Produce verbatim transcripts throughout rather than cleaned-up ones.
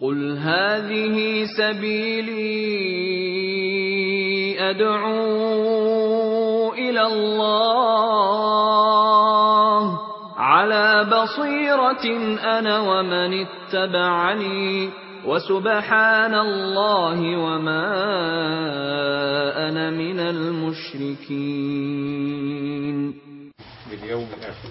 قُلْ هَٰذِهِ سَبِيلِي أَدْعُو إِلَى اللَّهِ ۚ عَلَىٰ بَصِيرَةٍ أَنَا وَمَنِ اتَّبَعَنِي ۖ وَسُبْحَانَ اللَّهِ وَمَا أَنَا مِنَ الْمُشْرِكِينَ. باليوم الآخر.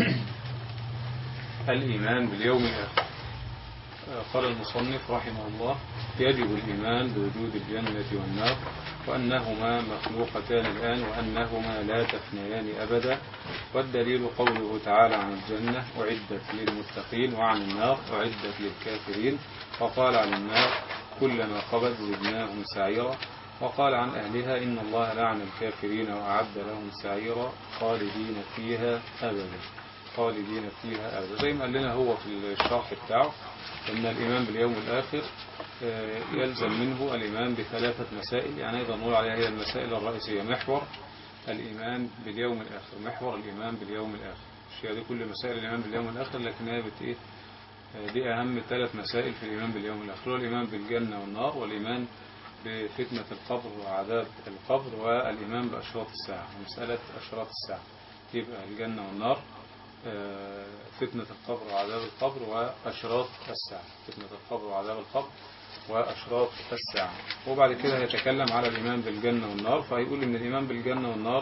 الإيمان باليوم الآخر. قال المصنف رحمه الله: يجب الإيمان بوجود الجنة والنار، وأنهما مخلوقتان الآن، وأنهما لا تفنيان أبدا. والدليل قوله تعالى عن الجنة: أعدت للمتقين، وعن النار: أعدت للكافرين. وقال عن النار: كلما خبت زدناهم سعيرا. وقال عن أهلها: إن الله لعن الكافرين وأعد لهم سعيرا خالدين فيها أبدا. خالدين فيها أبدا. زي ما قال لنا هو في الشرح بتاعه أن الإيمان باليوم الآخر يلزم منه الإيمان بثلاثة مسائل، يعني أيضا نقول عليها هي المسائل الرئيسية، محور الإيمان باليوم الآخر. محور الإيمان باليوم الآخر مش هي دي كل مسائل الإيمان باليوم الآخر، لكنها بت إيه دي أهم ثلاث مسائل في الإيمان باليوم الآخر: والإيمان بالجنة والنار، والإيمان بفتنة القبر وعذاب القبر، والإيمان بأشراط الساعة. مسألة أشراط الساعة يبقى الجنة والنار، فتنة القبر وعذاب القبر، وأشراط الساعة. فتنة القبر وعذاب القبر وأشراط الساعة. وبعد كده يتكلم على الإيمان بالجنة والنار، فهيقول إن الإيمان بالجنة والنار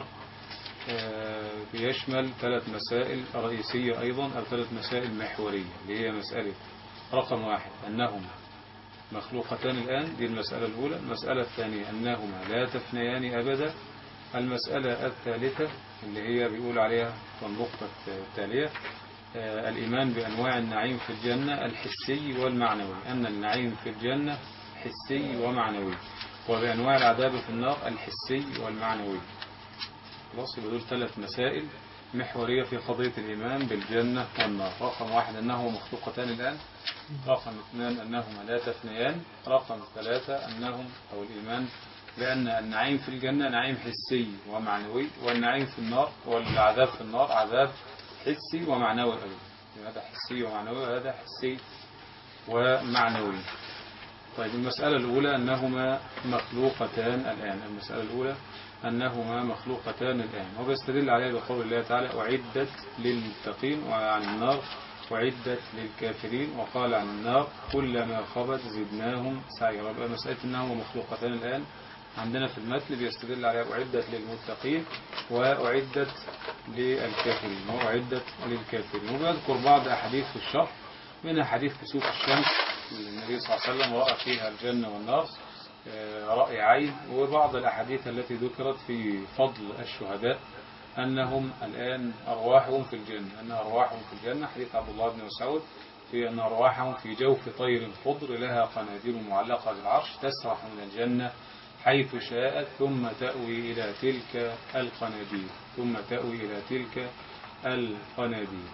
بيشمل ثلاث مسائل رئيسية أيضا، أو ثلاث مسائل محورية، اللي هي مسألة رقم واحد أنهما مخلوقتان الآن، دي المسألة الأولى. المسألة الثانية أنهما لا تفنيان أبدا. المسألة الثالثة اللي هي بيقول عليها في النقطة التالية الإيمان بأنواع النعيم في الجنة الحسي والمعنوي، أن النعيم في الجنة حسي ومعنوي، وبأنواع العذاب في النار الحسي والمعنوي. خلاص، يبقى دول ثلاث مسائل محورية في قضية الإيمان بالجنة والنار. رقم واحد أنه مخلوقتان الآن. رقم اثنان أنهما لا تفنيان. رقم ثلاثة أنهم أو الإيمان بأن النعيم في الجنة نعيم حسي ومعنوي، والنعيم في النار والعذاب في النار عذاب حسي ومعنوي أيضا. هذا حسي ومعنوي وهذا حسي ومعنوي. طيب، المسألة الأولى أنهما مخلوقتان الآن. المسألة الأولى أنهما مخلوقتان الآن، وبيستدل عليها بقول الله تعالى: أعدت للمتقين. وعن النار: أعدت للكافرين. وقال عن النار: كلما خبت زدناهم سعيرا. يبقى مسألة أنهما مخلوقتان الآن عندنا في المتن بيستدل عليها أعدت للمتقين وأعدت للكافرين وأعدت للكافرين. وبيذكر بعض أحاديث في الشرح، منها حديث كسوف الشمس النبي صلى الله عليه وسلم رأى فيها الجنة والنار رأي عين، وبعض الأحاديث التي ذكرت في فضل الشهداء أنهم الآن أرواحهم في الجنة، أن أرواحهم في الجنة. حديث عبد الله بن مسعود في أن أرواحهم في جوف طير خضر لها قناديل معلقة بالعرش تسرح من الجنة حيث شاءت ثم تأوي إلى تلك القناديل ثم تأوي إلى تلك القناديل.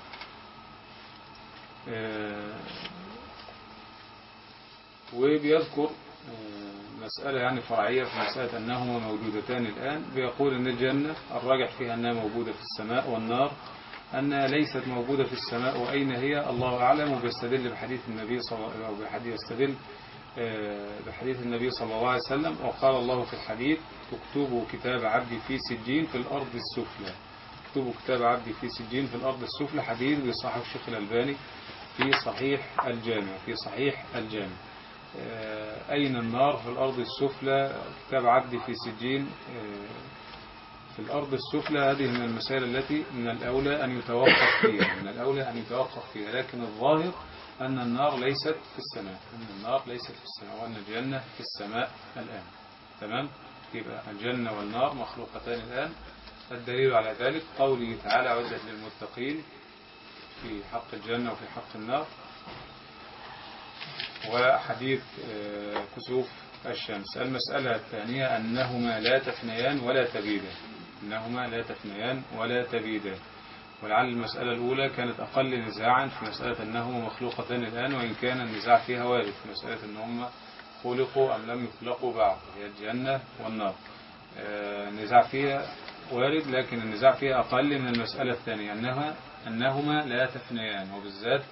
آه وبيذكر آه مسألة يعني فرعية في مسألة أنهما موجودتان الآن. بيقول أن الجنة الراجح فيها أنها موجودة في السماء، والنار أنها ليست موجودة في السماء، وأين هي الله أعلم. وبيستدل بحديث النبي صلى الله عليه وسلم، أو بحديث يستدل بحديث النبي صلى الله عليه وسلم: وقال الله في الحديث: اكتبوا كتاب عبدي في سجين في الأرض السفلى. اكتبوا كتاب عبدي في سجين في الأرض السفلى. حديث بصحيح الشيخ الألباني في صحيح الجامع في صحيح الجامع. أين النار في الأرض السفلى؟ كتاب عبدي في سجين في الأرض السفلى. هذه من المسائل التي من الأولى أن يتوقف فيها من الأولى أن يتوقف فيها لكن الظاهر أن النار ليست في السماء أن النار ليست في السماء وأن الجنة في السماء الآن. تمام؟ يبقى الجنة والنار مخلوقتان الآن. الدليل على ذلك قوله تعالى: أعدت للمتقين في حق الجنة وفي حق النار، وحديث كسوف الشمس. المسألة الثانية أنهما لا تفنيان ولا تبيدان. أنهما لا تفنيان ولا تبيدان. ولعل المسألة الأولى كانت أقل نزاعا في مسألة أنهما مخلوقتان الآن، وإن كان النزاع فيها وارد في مسألة أنهما خلقوا أم لم يخلقوا بعد، هي الجنة والنار. النزاع فيها وارد، لكن النزاع فيها أقل من المسألة الثانية أنها أنهما لا تفنيان، وبالذات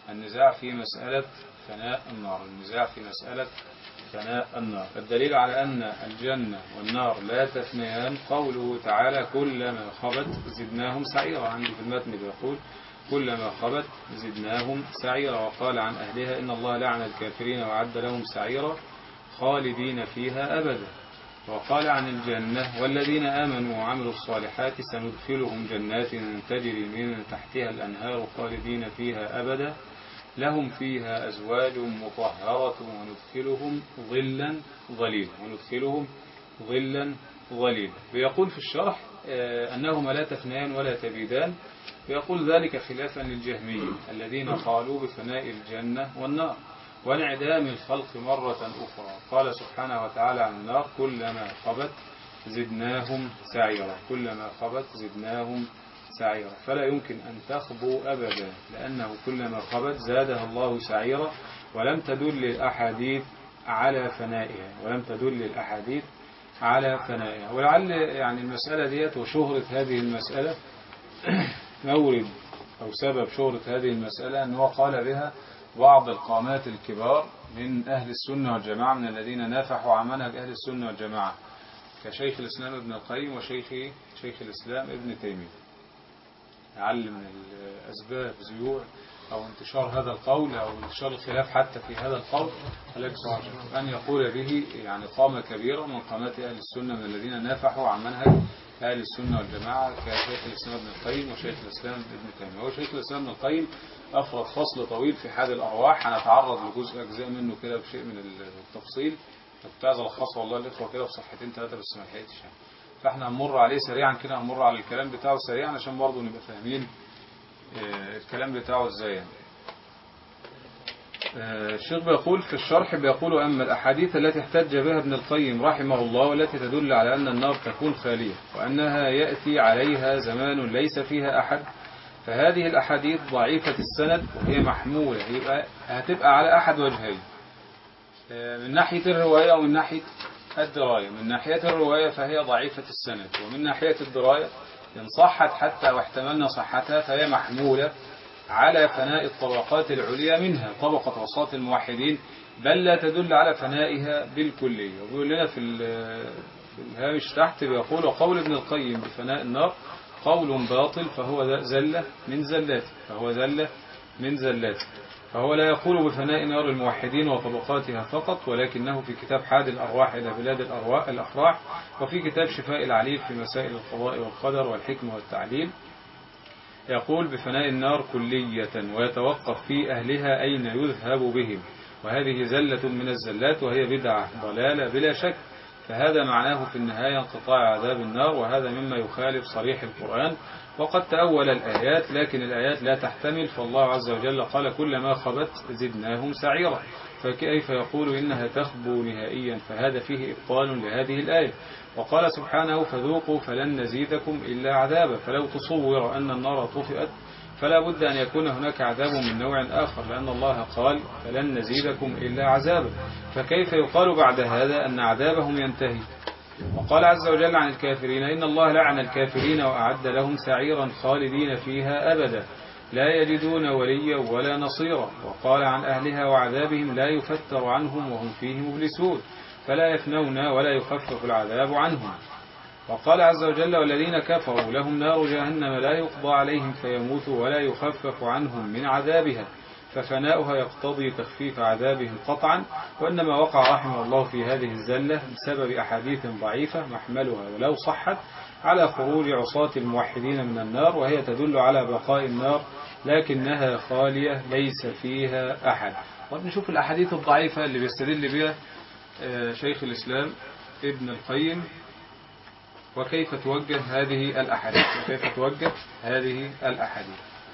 النزاع في مسألة فناء النار، النزاع في مسألة فناء النار. الدليل على أن الجنة والنار لا تفنيان قوله تعالى كلما خبت زدناهم سعيرا. عندي في المتن بيقول كلما خبت زدناهم سعيرا. وقال عن أهلها إن الله لعن الكافرين وعد لهم سعيرا خالدين فيها أبدا. وقال عن الجنة والذين آمنوا وعملوا الصالحات سندخلهم جنات تجري من تحتها الأنهار خالدين فيها أبدا لهم فيها أزواج مطهرة وندخلهم ظلا ظليلا وندخلهم ظلا ظليلا. بيقول في الشرح أنهما لا تفنيان ولا تبيدان، ويقول ذلك خلافا للجهمية الذين قالوا بفناء الجنة والنار وانعدام الخلق مرة أخرى. قال سبحانه وتعالى عن النار كلما خبت زدناهم سعيرا، كلما خبت زدناهم سعيرا، فلا يمكن أن تخبو أبدا، لأنه كلما خبت زادها الله سعيرا، ولم تدل الأحاديث على فنائها ولم تدل الأحاديث على فنائها. ولعل يعني المسألة ديت وشهرة هذه المسألة مورد أو سبب شهرة هذه المسألة أنه قال بها بعض القامات الكبار من أهل السنة والجماعة من الذين نافحوا عن منهج أهل السنة والجماعة كشيخ الإسلام ابن القيم وشيخ شيخ الإسلام ابن تيمية. لعل من الأسباب زيوع أو انتشار هذا القول أو انتشار الخلاف حتى في هذا القول أن يقول به يعني قامة كبيرة من قامات أهل السنة من الذين نافحوا عن منهج أهل السنة والجماعة كشيخ الإسلام ابن القيم وشيخ الإسلام ابن تيمية. هو شيخ الإسلام ابن القيم أفرد فصل طويل في حاد الأرواح، هنتعرض لجزء أجزاء منه كده بشيء من التفصيل، كنت عايز ألخصه والله الإخوة كده في صفحتين ثلاثة بس ما لحقتش يعني. فاحنا هنمر عليه سريعا كده، هنمر على الكلام بتاعه سريعا عشان برضه نبقى فاهمين الكلام بتاعه ازاي يعني. الشيخ بيقول في الشرح بيقول أما الأحاديث التي احتج بها ابن القيم رحمه الله والتي تدل على أن النار تكون خالية وأنها يأتي عليها زمان ليس فيها أحد، فهذه الأحاديث ضعيفة السند وهي محمولة، يبقى هتبقى على أحد وجهين، من ناحية الرواية ومن ناحية الدراية. من ناحية الرواية فهي ضعيفة السند، ومن ناحية الدراية إن صحت حتى واحتملنا صحتها فهي محمولة على فناء الطبقات العليا منها طبقة وساط الموحدين، بل لا تدل على فنائها بالكلية. وبيقول لنا في الهامش تحت بيقول وقول ابن القيم بفناء النار قول باطل فهو زلة من زلاته فهو زلة من زلاته فهو لا يقول بفناء نار الموحدين وطبقاتها فقط، ولكنه في كتاب حاد الأرواح إلى بلاد الأفراح وفي كتاب شفاء العليل في مسائل القضاء والقدر والحكمة والتعليل يقول بفناء النار كلية ويتوقف في أهلها أين يذهب بهم، وهذه زلة من الزلات وهي بدعة ضلالة بلا شك. فهذا معناه في النهاية انقطاع عذاب النار، وهذا مما يخالف صريح القرآن. وقد تأول الآيات لكن الآيات لا تحتمل، فالله عز وجل قال كلما خبت زدناهم سعيرا، فكيف يقول إنها تخبو نهائيا؟ فهذا فيه إبطال لهذه الآية. وقال سبحانه فذوقوا فلن نزيدكم إلا عذابا، فلو تصور أن النار طفئت فلا بد أن يكون هناك عذاب من نوع آخر، لأن الله قال فلن نزيدكم إلا عذابا، فكيف يقال بعد هذا أن عذابهم ينتهي؟ وقال عز وجل عن الكافرين إن الله لعن الكافرين وأعد لهم سعيرا خالدين فيها أبدا لا يجدون وليا ولا نصيرا. وقال عن أهلها وعذابهم لا يفتر عنهم وهم فيه مبلسون فلا يفنون ولا يخفف العذاب عنهم. وقال عز وجل والذين كفروا لهم نار جهنم لا يقضى عليهم فيموتوا ولا يخفف عنهم من عذابها، ففناؤها يقتضي تخفيف عذابهم قطعا، وإنما وقع رحمه الله في هذه الزلة بسبب أحاديث ضعيفة محملها ولو صحت على خروج عصاة الموحدين من النار، وهي تدل على بقاء النار لكنها خالية ليس فيها أحد. ونشوف الأحاديث الضعيفة اللي بيستدل بها شيخ الإسلام ابن القيم وكيف توجه هذه الأحاديث وكيف توجه هذه الأحاديث.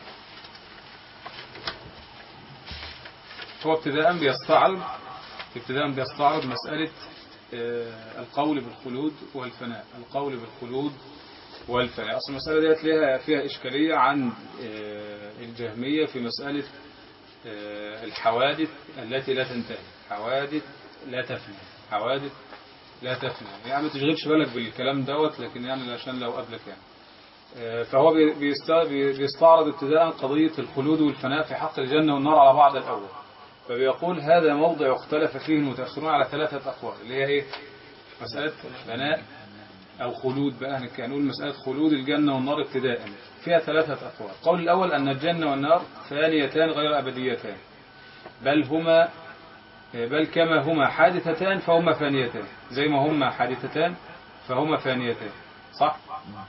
هو ابتداء بيستعرض ابتداء بيستعرض مسألة القول بالخلود والفناء القول بالخلود والفناء. أصل المسألة دي فيها فيها إشكالية عن الجهمية في مسألة الحوادث التي لا تنتهي، حوادث لا تفنى حوادث لا تفنى يعني ما تشغلش بالك بالكلام دوت، لكن يعني عشان لو قبلك يعني فهو بيستعرض ابتداء قضية الخلود والفناء في حق الجنة والنار على بعض الأول. فبيقول هذا موضع اختلف فيه المتأخرون على ثلاثة أقوال، اللي هي إيه؟ مسألة فناء أو خلود بقى، نقول مسألة خلود الجنة والنار ابتداء فيها ثلاثة أقوال. القول الأول أن الجنة والنار فانيتان غير أبديتان، بل هما بل كما هما حادثتان فهما فانيتان، زي ما هما حادثتان فهما فانيتان. صح؟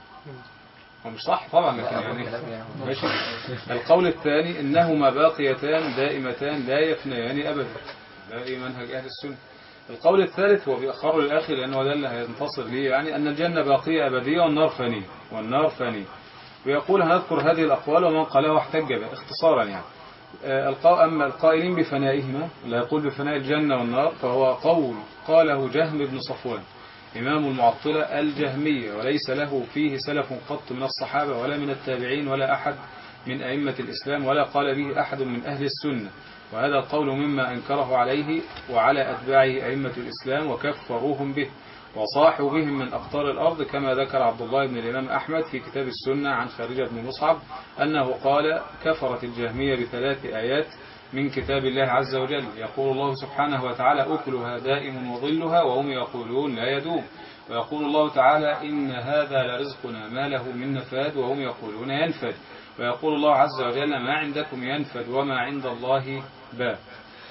هو مش صح طبعا، لكن يعني ماشي. القول الثاني انهما باقيتان دائمتان لا يفنيان ابدا، ده ايه منهج اهل السنه. القول الثالث هو بيأخره للاخر لانه ده اللي هينتصر ليه، يعني ان الجنه باقيه ابديه والنار فانيه والنار فانيه. ويقول هنذكر هذه الاقوال ومن قاله احتج بها اختصارا يعني. أما القائلين بفنائهما، لا يقول بفناء الجنة والنار، فهو قول قاله جهم بن صفوان إمام المعطلة الجهمية، وليس له فيه سلف قط من الصحابة ولا من التابعين ولا أحد من أئمة الإسلام، ولا قال به أحد من أهل السنة. وهذا القول مما أنكره عليه وعلى أتباعه أئمة الإسلام وكفروهم به وصاحوا بهم من أقطار الأرض، كما ذكر عبد الله بن الإمام أحمد في كتاب السنة عن خارجة بن مصعب أنه قال كفرت الجهمية بثلاث آيات من كتاب الله عز وجل. يقول الله سبحانه وتعالى أكلها دائم وظلها وهم يقولون لا يدوم، ويقول الله تعالى إن هذا لرزقنا ما له من نفاد وهم يقولون ينفد، ويقول الله عز وجل ما عندكم ينفد وما عند الله باق.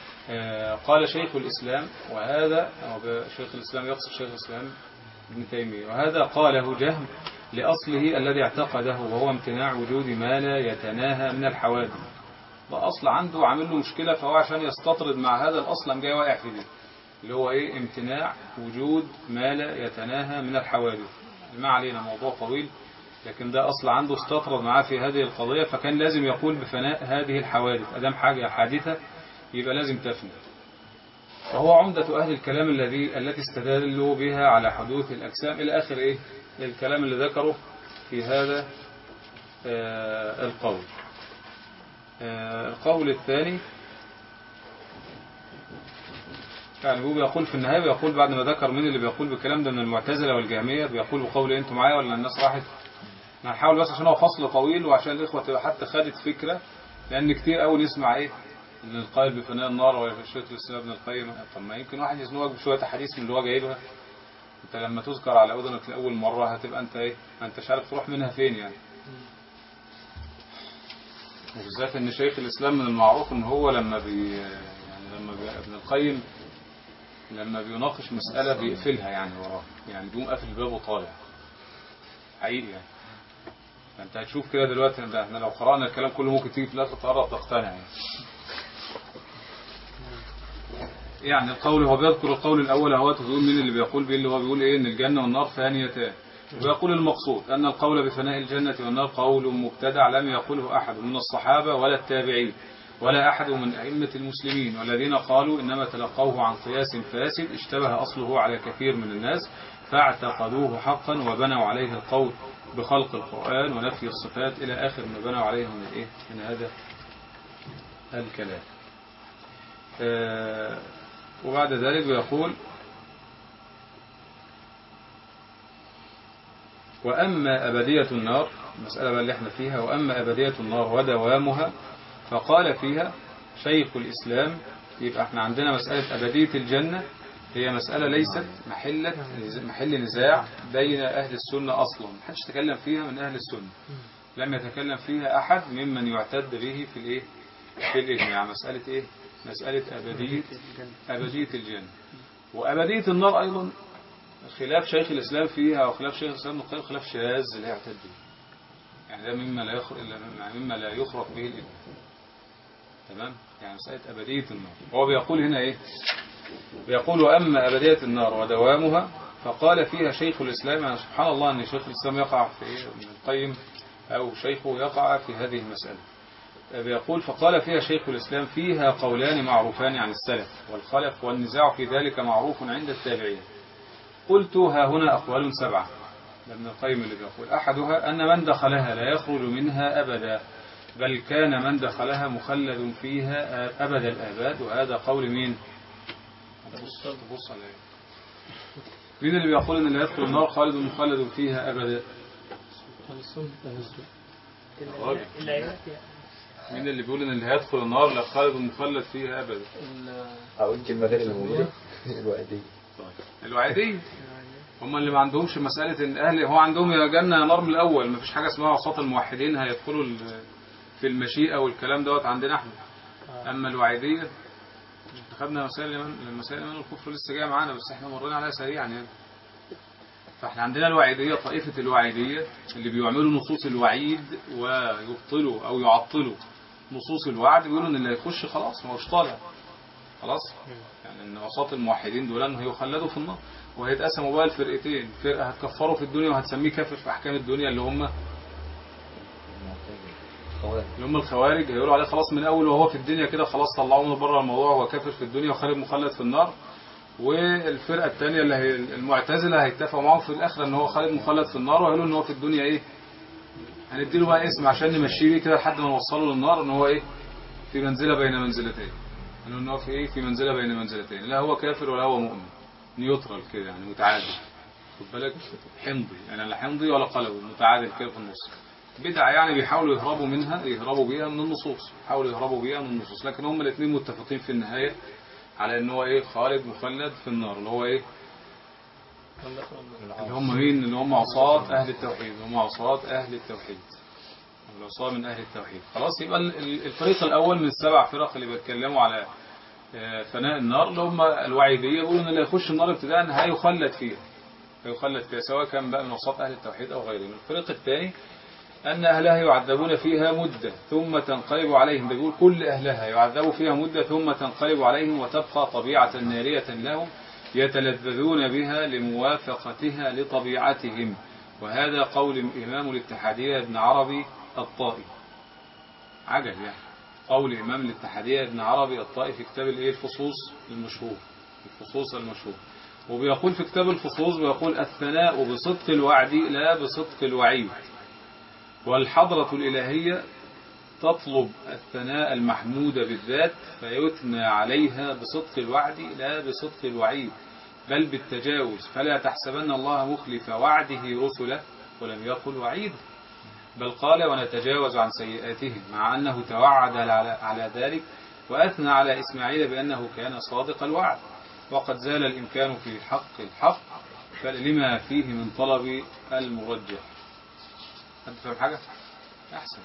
قال شيخ الإسلام، وهذا شيخ الإسلام يقصد شيخ الإسلام ابن تيمية، وهذا قاله جهم لأصله الذي اعتقده وهو امتناع وجود ما لا يتناهى من الحوادث. ده أصل عنده عامل له مشكلة، فهو عشان يستطرد مع هذا الأصل جاي واقع في دي اللي هو إيه؟ امتناع وجود ما لا يتناهى من الحوادث. ما علينا، موضوع طويل، لكن ده أصل عنده استطرد معاه في هذه القضية، فكان لازم يقول بفناء هذه الحوادث، أدام حاجة حادثة يبقى لازم تفنى. فهو عمدة أهل الكلام الذي التي استدلوا بها على حدوث الأجسام إلى آخر إيه الكلام اللي ذكره في هذا آه القول. آه القول الثاني يعني هو بيقول في النهاية، بيقول بعد ما ذكر مين اللي بيقول بالكلام ده من المعتزلة والجهمية، بيقول بقول انتوا معايا ولا الناس راحت؟ انا هحاول بس عشان هو فصل طويل وعشان الإخوة تبقى حتى خدت فكرة، لأن كتير قوي نسمع إيه إن القائل بفناء النار ولا الشيخ الإسلام ابن القيم. طب ما يمكن واحد يزنوك بشوية حديث من اللي هو جايبها، أنت لما تذكر على أذنك لأول مرة هتبقى أنت إيه، ما أنتش عارف تروح منها فين يعني. وبالذات إن شيخ الإسلام من المعروف إن هو لما بي يعني لما بي ابن القيم لما بيناقش مسألة بيقفلها يعني وراه، يعني بيقوم قافل الباب وطالع حقيقي يعني. فأنت هتشوف كده دلوقتي، ده احنا لو قرأنا الكلام كله ممكن تيجي في الآخر تقرب تقتنع يعني. يعني القول هو بيذكر القول الأول هو تقول مين اللي بيقول بيه، اللي هو بيقول إيه إن الجنة والنار فانيتان، ويقول المقصود أن القول بفناء الجنة والنار قول مبتدع لم يقله أحد من الصحابة ولا التابعين ولا أحد من أئمة المسلمين، والذين قالوا إنما تلقوه عن قياس فاسد اشتبه أصله على كثير من الناس فاعتقدوه حقا وبنوا عليه القول بخلق القرآن ونفي الصفات إلى آخر ما بنوا عليه من إيه من هذا الكلام. آه وبعد ذلك يقول وأما أبدية النار، المسألة اللي احنا فيها، وأما أبدية النار ودوامها فقال فيها شيخ الإسلام. يبقى احنا عندنا مسألة أبدية الجنة هي مسألة ليست محل محل نزاع بين أهل السنة أصلا، ما حدش تكلم فيها من أهل السنة، لم يتكلم فيها أحد ممن يعتد به في الإيه في الإجماع. مسألة إيه؟ مسألة أبدية أبدية الجنة وأبدية النار أيضا خلاف شيخ الإسلام فيها، وخلاف شيخ الإسلام نقول خلاف شاذ لا يعتد به، يعني ده مما لا يخرج مما لا يخرج به الإجماع. تمام؟ يعني مسألة أبدية النار هو بيقول هنا إيه؟ بيقول وأما أبدية النار ودوامها فقال فيها شيخ الإسلام. يعني سبحان الله أن شيخ الإسلام يقع في ابن القيم أو شيخه يقع في هذه المسألة. بيقول فقال فيها شيخ الإسلام فيها قولان معروفان عن السلف والخلف والنزاع في ذلك معروف عند التابعين. قلت ها هنا أقوال سبعة ابن القيم اللي بيقول أحدها أن من دخلها لا يخرج منها أبدا، بل كان من دخلها مخلد فيها أبد الآباد. وهذا قول مين؟ بص عليه. مين اللي بيقول ان اللي يدخل النار خالد مخلد فيها ابدا؟ مين اللي بيقول ان اللي هيدخل النار لا خالد مخلد فيها ابدا؟ او الكلمه غير اللي موجوده الوعديه. طيب الوعديه هم اللي ما عندهمش مساله ان اهل هو عندهم يا جنه يا نار من الاول، ما فيش حاجه اسمها عصاة الموحدين هيدخلوا في المشيئه والكلام دوت عندنا احنا. اما الوعديه خدنا مسائل المسائل من الكفر لسه جايه معانا بس احنا مرينا عليها سريعا يعني. فاحنا عندنا الوعيدية، طائفة الوعيدية اللي بيعملوا نصوص الوعيد ويبطلوا او يعطلوا نصوص الوعد، بيقولوا ان اللي هيخش خلاص ما هوش طالع خلاص، يعني ان وسط الموحدين دول انه هيخلدوا في النار. وهيتقسموا بقى الفرقتين، فرقة هتكفروا في الدنيا وهتسميه كافر في احكام الدنيا اللي هم اللي هم الخوارج، هيقولوا عليه خلاص من اول وهو في الدنيا كده خلاص طلعوه من بره الموضوع وهو كافر في الدنيا وخالد مخلد في النار. والفرقة الثانية اللي هي المعتزلة هيتفقوا معاهم في الآخرة ان هو خالد مخلد في النار، وهيقولوا ان هو في الدنيا ايه هنديله بقى اسم عشان نمشيه بيه كده لحد ما نوصله للنار ان هو ايه في منزلة بين منزلتين، ان هو في ايه في منزلة بين منزلتين، لا هو كافر ولا هو مؤمن، نيوترال كده يعني متعادل، خد بالك حمضي يعني لا حمضي ولا قلوي، متعادل كده في النص. بدعة يعني بيحاولوا يهربوا منها يهربوا بيها من النصوص، يحاولوا يهربوا بيها من النصوص، لكن هم الاثنين متفقين في النهاية على ان هو ايه خالد مخلد في النار، اللي هو ايه اللي هم مين اللي هم عصاة اهل التوحيد، اللي هم عصاة اهل التوحيد، العصاة من اهل التوحيد. خلاص يبقى الفريق الاول من السبع فرق اللي بيتكلموا على فناء النار اللي هم الوعيدية، يقولوا ان اللي يخش النار ابتداء هيخلد فيها هيخلد فيها سواء كان بقى من عصاة اهل التوحيد او غيرهم. الفريق الثاني أن أهلها يعذبون فيها مدة ثم تنقلب عليهم، بيقول كل أهلها يعذبوا فيها مدة ثم تنقلب عليهم وتبقى طبيعة نارية لهم يتلذذون بها لموافقتها لطبيعتهم. وهذا قول إمام الاتحادية ابن عربي الطائي. عجل يعني قول إمام الاتحادية ابن عربي الطائي في كتاب الإيه الفصوص المشهور الفصوص المشهور وبيقول في كتاب الفصوص بيقول الثناء بصدق الوعد لا بصدق الوعيد، والحضرة الإلهية تطلب الثناء المحمود بالذات فيثنى عليها بصدق الوعد لا بصدق الوعيد بل بالتجاوز، فلا تحسبن الله مخلف وعده رسله ولم يقل وعيد بل قال ونتجاوز عن سيئاتهم، مع أنه توعد على ذلك وأثنى على إسماعيل بأنه كان صادق الوعد وقد زال الإمكان في حق الحق فلما فيه من طلب المرجح. أنت فاهم حاجة؟ أحسن.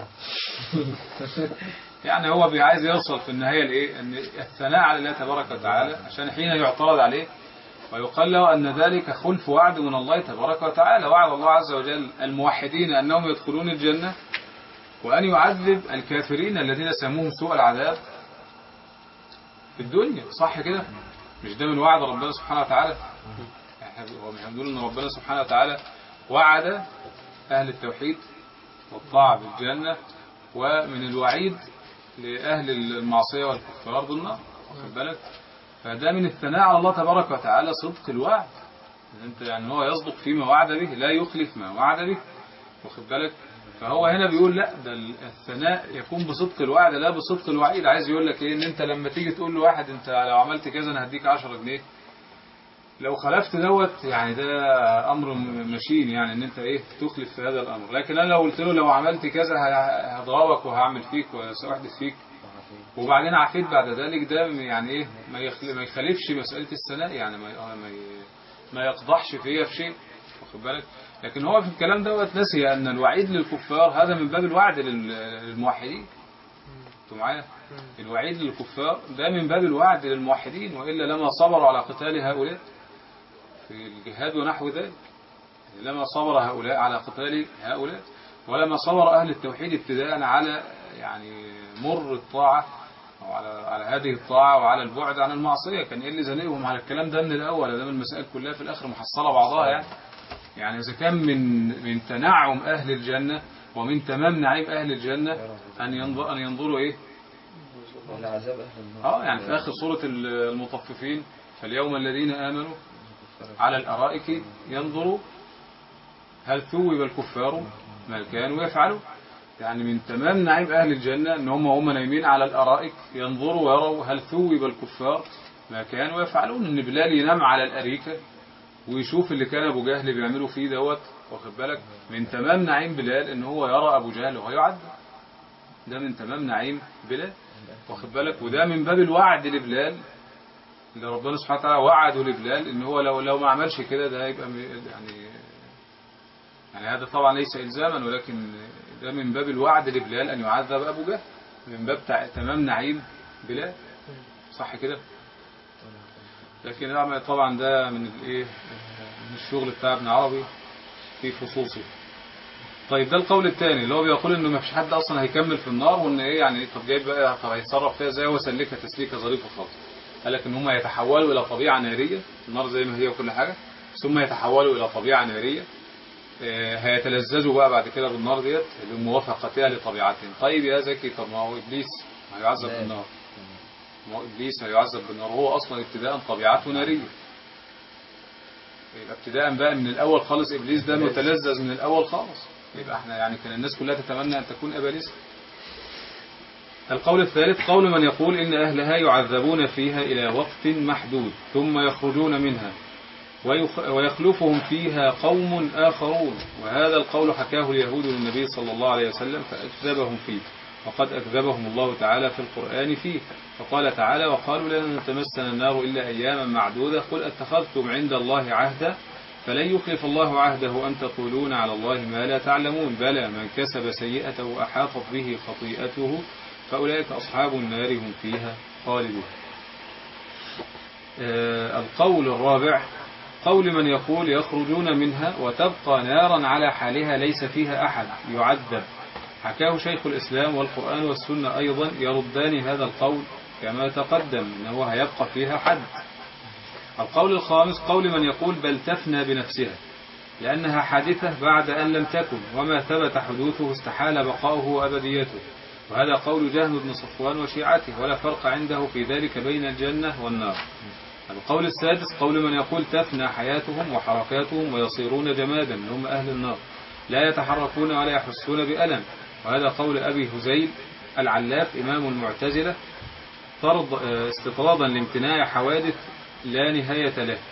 يعني هو عايز يوصل في النهاية لإيه؟ أن الثناء على الله تبارك وتعالى عشان حين يعترض عليه ويقال له أن ذلك خلف وعد من الله تبارك وتعالى. وعد الله عز وجل الموحدين أنهم يدخلون الجنة وأن يعذب الكافرين الذين سموهم سوء العذاب في الدنيا، صح كده؟ مش ده من وعد ربنا سبحانه وتعالى؟ هم يقولون أن ربنا سبحانه وتعالى وعد أهل التوحيد والطاعة بالجنة، ومن الوعيد لأهل المعصية والكفار بالنار، واخد بالك؟ فده من الثناء على الله تبارك وتعالى صدق الوعد، انت يعني هو يصدق فيما وعد به لا يخلف ما وعد به، واخد بالك؟ فهو هنا بيقول لا ده الثناء يكون بصدق الوعد لا بصدق الوعيد. عايز يقول لك ايه؟ ان انت لما تيجي تقول لواحد انت لو عملت كذا انا هديك عشرة جنيه، لو خلفت دوت يعني ده امر مشين، يعني ان انت ايه تخلف في هذا الامر. لكن انا لو قلت له لو عملت كذا هضربك وهعمل فيك وسأحدث فيك وبعدين عفيت بعد ذلك، ده يعني ايه ما يخالفش مسألة الثناء، يعني ما ما يقضحش فيها في شيء، واخد بالك؟ لكن هو في الكلام دوت نسي ان الوعيد للكفار هذا من باب الوعد للموحدين. انتوا معايا؟ الوعيد للكفار ده من باب الوعد للموحدين، والا لما صبروا على قتال هؤلاء في الجهاد ونحو ذلك، لما صبر هؤلاء على قتال هؤلاء، ولما صبر أهل التوحيد ابتداء على يعني مر الطاعة أو على على هذه الطاعة وعلى البعد عن المعصية، كان إيه اللي زنقهم على الكلام ده من الأول؟ ده من المسائل كلها في الآخر محصلة بعضها يعني. يعني إذا كان من من تنعم أهل الجنة ومن تمام نعيم أهل الجنة أن ينظر أن ينظروا إيه؟ آه يعني في آخر سورة المطففين فاليوم الذين آمنوا على الأرائك ينظروا هل ثوب الكفار ما كانوا يفعلوا. يعني من تمام نعيم أهل الجنة أن هم هم نايمين على الأرائك ينظروا ويروا هل ثوب الكفار ما كانوا يفعلون. إن بلال ينام على الأريكة ويشوف اللي كان أبو جهل بيعملوا فيه دوت، واخد بالك، من تمام نعيم بلال إن هو يرى أبو جهل وهو يعذب. ده من تمام نعيم بلال، واخد بالك، وده من باب الوعد لبلال اللي ربنا سبحانه وتعالى وعده لبلال إن هو لو لو ما عملش كده ده هيبقى يعني يعني هذا طبعا ليس إلزاما، ولكن ده من باب الوعد لبلال أن يعذب أبو جهل من باب تمام نعيم بلال، صح كده؟ لكن طبعا ده من الايه من الشغل بتاع ابن عربي في خصوصه. طيب ده القول الثاني اللي هو بيقول انه ما فيش حد اصلا هيكمل في النار، وان ايه يعني طب جايب بقى طب هيتصرف فيها ازاي وسلكها تسليكه ظريفه خالص. قال لك ان هم يتحولوا الى طبيعه ناريه، النار زي ما هي وكل حاجه، ثم يتحولوا الى طبيعه ناريه هيتلذذوا بقى بعد كده بالنار ديت بموافقتها لطبيعتهم. طيب يا زكي طب ما هو ابليس هيعذب بالنار، ما هو ابليس هيعذب بالنار وهو اصلا ابتداء طبيعته ناريه. يبقى ابتداء بقى من الاول خالص ابليس ده متلذذ من الاول خالص، يبقى احنا يعني كان الناس كلها تتمنى ان تكون اباليس. القول الثالث قول من يقول ان اهلها يعذبون فيها الى وقت محدود ثم يخرجون منها ويخلفهم فيها قوم آخرون، وهذا القول حكاه اليهود للنبي صلى الله عليه وسلم فأكذبهم فيه، وقد أكذبهم الله تعالى في القرآن فيه، فقال تعالى وقالوا لن تمسنا النار إلا أياما معدودة قل أتخذتم عند الله عهدا فلن يخلف الله عهده أم تقولون على الله ما لا تعلمون بلى من كسب سيئة وأحاطت به خطيئته فأولئك أصحاب النار هم فيها خالدون. آه القول الرابع قول من يقول يخرجون منها وتبقى نارا على حالها ليس فيها أحد يعذب، حكاه شيخ الإسلام والقرآن والسنة أيضا يردان هذا القول كما تقدم أنه هيبقى فيها حد. القول الخامس قول من يقول بل تفنى بنفسها لأنها حادثة بعد أن لم تكن وما ثبت حدوثه استحال بقاؤه وأبديته، وهذا قول جهم بن صفوان وشيعته ولا فرق عنده في ذلك بين الجنة والنار. القول السادس قول من يقول تفنى حياتهم وحركاتهم ويصيرون جمادا هم أهل النار لا يتحركون ولا يحسون بألم، وهذا قول أبي هزيل العلاف إمام المعتزلة فرض استطرادا لامتناع حوادث لا نهاية له،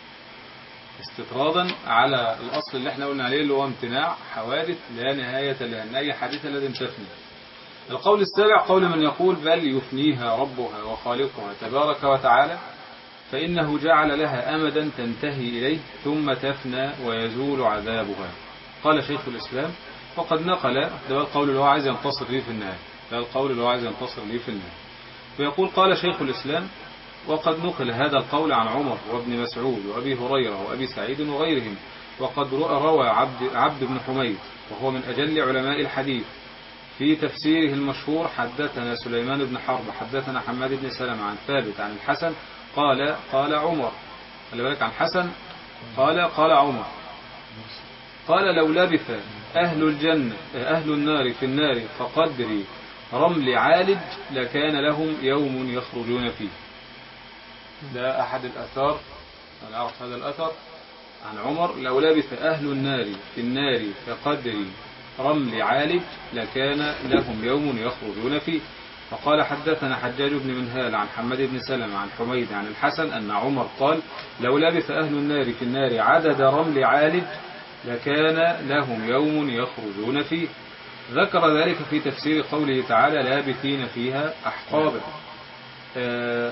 استطرادا على الأصل اللي احنا قلنا عليه اللي هو امتناع حوادث لا نهاية له أن أي حادثة لازم تفني. القول السابع قول من يقول بل يفنيها ربها وخالقها تبارك وتعالى فإنه جعل لها أمدا تنتهي إليه ثم تفنى ويزول عذابها. قال شيخ الإسلام وقد نقل ده القول اللي هو عايز ينتصر ليه في النهاية، ده القول اللي هو عايز ينتصر ليه في النهاية. ويقول قال شيخ الإسلام وقد نقل هذا القول عن عمر وابن مسعود وأبي هريرة وأبي سعيد وغيرهم، وقد روى عبد, عبد بن حميد وهو من أجل علماء الحديث في تفسيره المشهور حدثنا سليمان بن حرب حدثنا حماد بن سلمة عن ثابت عن الحسن قال قال عمر، خلي بالك عن حسن قال قال عمر قال لو لبث أهل الجنة أهل النار في النار فقدر رمل عالج لكان لهم يوم يخرجون فيه. ده أحد الأثار نعرف هذا الأثر عن عمر لو لبث أهل النار في النار كقدر رمل عالج لكان لهم يوم يخرجون فيه. فقال حدثنا حجاج بن منهال عن حماد بن سلمة عن حميد عن الحسن أن عمر قال لو لبث أهل النار في النار عدد رمل عالج لكان لهم يوم يخرجون فيه. ذكر ذلك في تفسير قوله تعالى لابثين فيها أحقابا. آه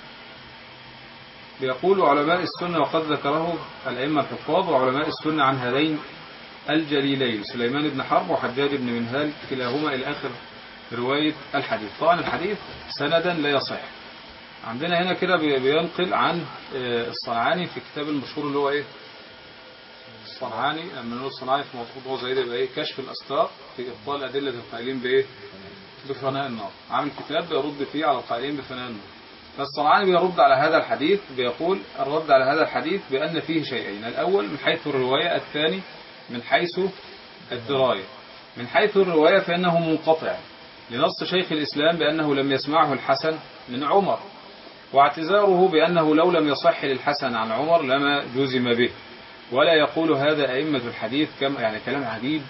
بيقول علماء السنة وقد ذكره الأئمة الحفاظ وعلماء السنة عن هذين الجليلين سليمان بن حرب وحجاج بن منهال كلاهما إلى آخر رواية الحديث. طبعا الحديث سندا لا يصح. عندنا هنا كده بينقل عن الصنعاني في كتاب المشهور اللي هو ايه الصنعاني، لما نقول الصنعاني في موضوع زي ده يبقى ايه كشف الأستار في إبطال أدلة القائلين بايه بفناء النار، عامل كتاب بيرد فيه على القائلين بفناء النار. فالصنعاني بيرد على هذا الحديث بيقول الرد على هذا الحديث بأن فيه شيئين، الأول من حيث الرواية، الثاني من حيث الدراية. من حيث الرواية فإنه منقطع لنص شيخ الإسلام بأنه لم يسمعه الحسن من عمر، واعتذاره بأنه لو لم يصح للحسن عن عمر لما جزم به، ولا يقول هذا أئمة الحديث كما يعني كلام عجيب،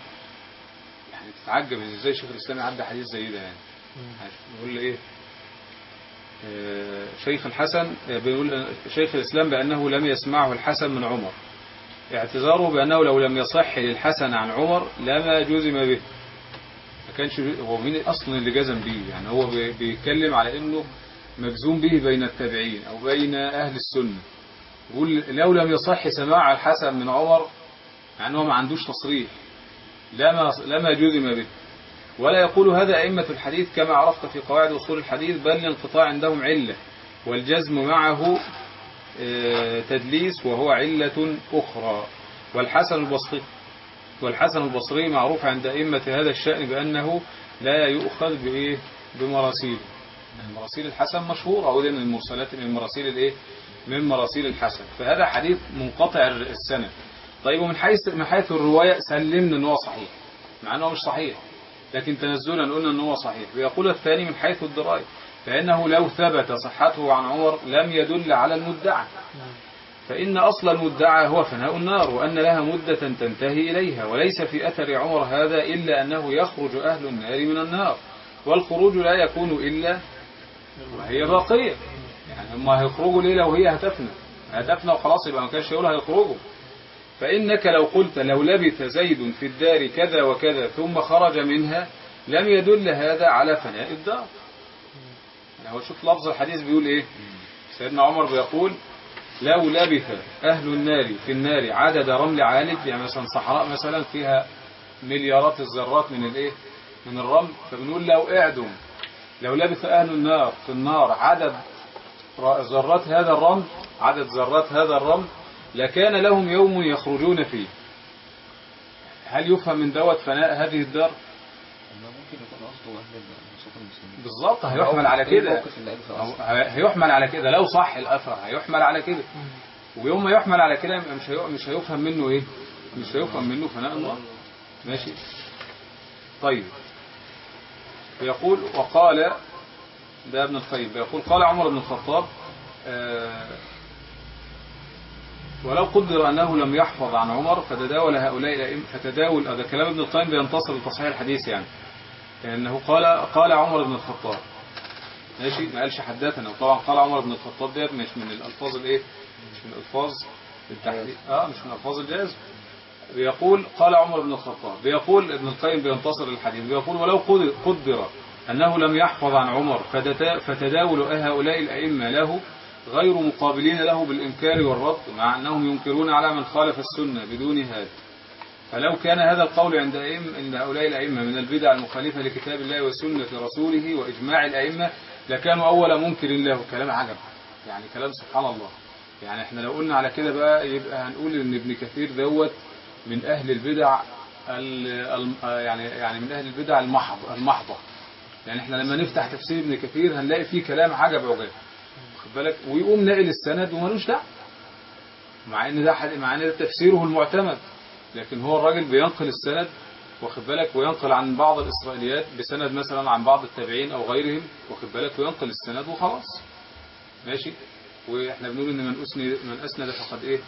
يعني تتعجب ازاي شيخ الإسلام يعدى حديث زي ده، يعني يقول ايه شيخ الحسن بيقول شيخ الإسلام بأنه لم يسمعه الحسن من عمر، اعتذاره بأنه لو لم يصح للحسن عن عمر لما جزم به. ما كانش هو مين أصلا اللي جزم به؟ يعني هو بيتكلم على أنه مجزوم به بين التابعين أو بين أهل السنة. يقول لو لم يصح سماع الحسن من عمر، يعني هو ما عندوش تصريح، لما لما جزم به. ولا يقول هذا أئمة الحديث كما عرفت في قواعد أصول الحديث، بل الانقطاع عندهم علة والجزم معه تدليس وهو علة أخرى. والحسن البصري والحسن البصري معروف عند أئمة هذا الشأن بأنه لا يؤخذ بإيه بمراسيل. مراسيل الحسن مشهورة، أو من المرسلات من مراسيل الإيه من مراسيل الحسن. فهذا حديث منقطع السند. طيب ومن حيث من حيث الرواية سلمنا أنه صحيح، مع أنه مش صحيح، لكن تنزلا قلنا أنه صحيح. ويقول الثاني من حيث الدراية، فإنه لو ثبت صحته عن عمر لم يدل على المدعى، فإن أصل المدعى هو فناء النار، وأن لها مدة تنتهي إليها، وليس في أثر عمر هذا إلا أنه يخرج أهل النار من النار، والخروج لا يكون إلا وهي باقية. يعني هم هيخرجوا ليه لو هي هتفنى هتفنى وخلاص، يبقى ما كانش يقول هيخرجوا. فإنك لو قلت لو لبث زيد في الدار كذا وكذا ثم خرج منها لم يدل هذا على فناء الدار. يعني هو شوف لفظ الحديث بيقول إيه. سيدنا عمر بيقول لو لبث أهل النار في النار عدد رمل عالج، يعني مثلا صحراء مثلا فيها مليارات الذرات من الإيه من الرمل، فبنقول لو قعدوا لو لبث أهل النار في النار عدد ذرات هذا الرمل عدد ذرات هذا الرمل لكان لهم يوم يخرجون فيه. هل يفهم من دوت فناء هذه الدار؟ ممكن يكون قصده أهل صوت المسلمين بالظبط، هيحمل على كده هيحمل على كده لو صح الأثر هيحمل على كده. ويوم ما يحمل على كده مش مش هيفهم منه إيه مش هيفهم منه فناء الله. ماشي. طيب يقول وقال ده ابن القيم يقول قال عمر بن الخطاب آه ولو قدر أنه لم يحفظ عن عمر فتداول هؤلاء الأئمة فتداول هذا كلام ابن القيم بينتصر لتصحيح الحديث، يعني لأنه قال قال عمر بن الخطاب ماشي، ما قالش حدثنا. وطبعا قال عمر بن الخطاب ده مش من الألفاظ الإيه مش من الألفاظ التحديد اه مش من ألفاظ الجاز. بيقول قال عمر بن الخطاب، بيقول ابن القيم بينتصر الحديث بيقول ولو قدر أنه لم يحفظ عن عمر فتداول هؤلاء الأئمة له غير مقابلين له بالإنكار والرد، مع أنهم ينكرون على من خالف السنة بدون هذا. فلو كان هذا القول عند عند هؤلاء الأئمة من البدع المخالفة لكتاب الله وسنة رسوله وإجماع الأئمة لكانوا أول منكر له. كلام عجب، يعني كلام سبحان الله. يعني احنا لو قلنا على كده بقى يبقى هنقول ان ابن كثير دوت من أهل البدع يعني يعني من أهل البدع المحض المحضة. يعني احنا لما نفتح تفسير ابن كثير هنلاقي فيه كلام عجب عجاب، خد بالك، ويقوم ناقل السند ومالوش دعوه، مع ان ده مع ان ده تفسيره المعتمد، لكن هو الراجل بينقل السند، واخد بالك، وينقل عن بعض الإسرائيليات بسند مثلا عن بعض التابعين أو غيرهم، واخد بالك، وينقل السند وخلاص. ماشي. واحنا بنقول ان من اسند من اسند فقد ايه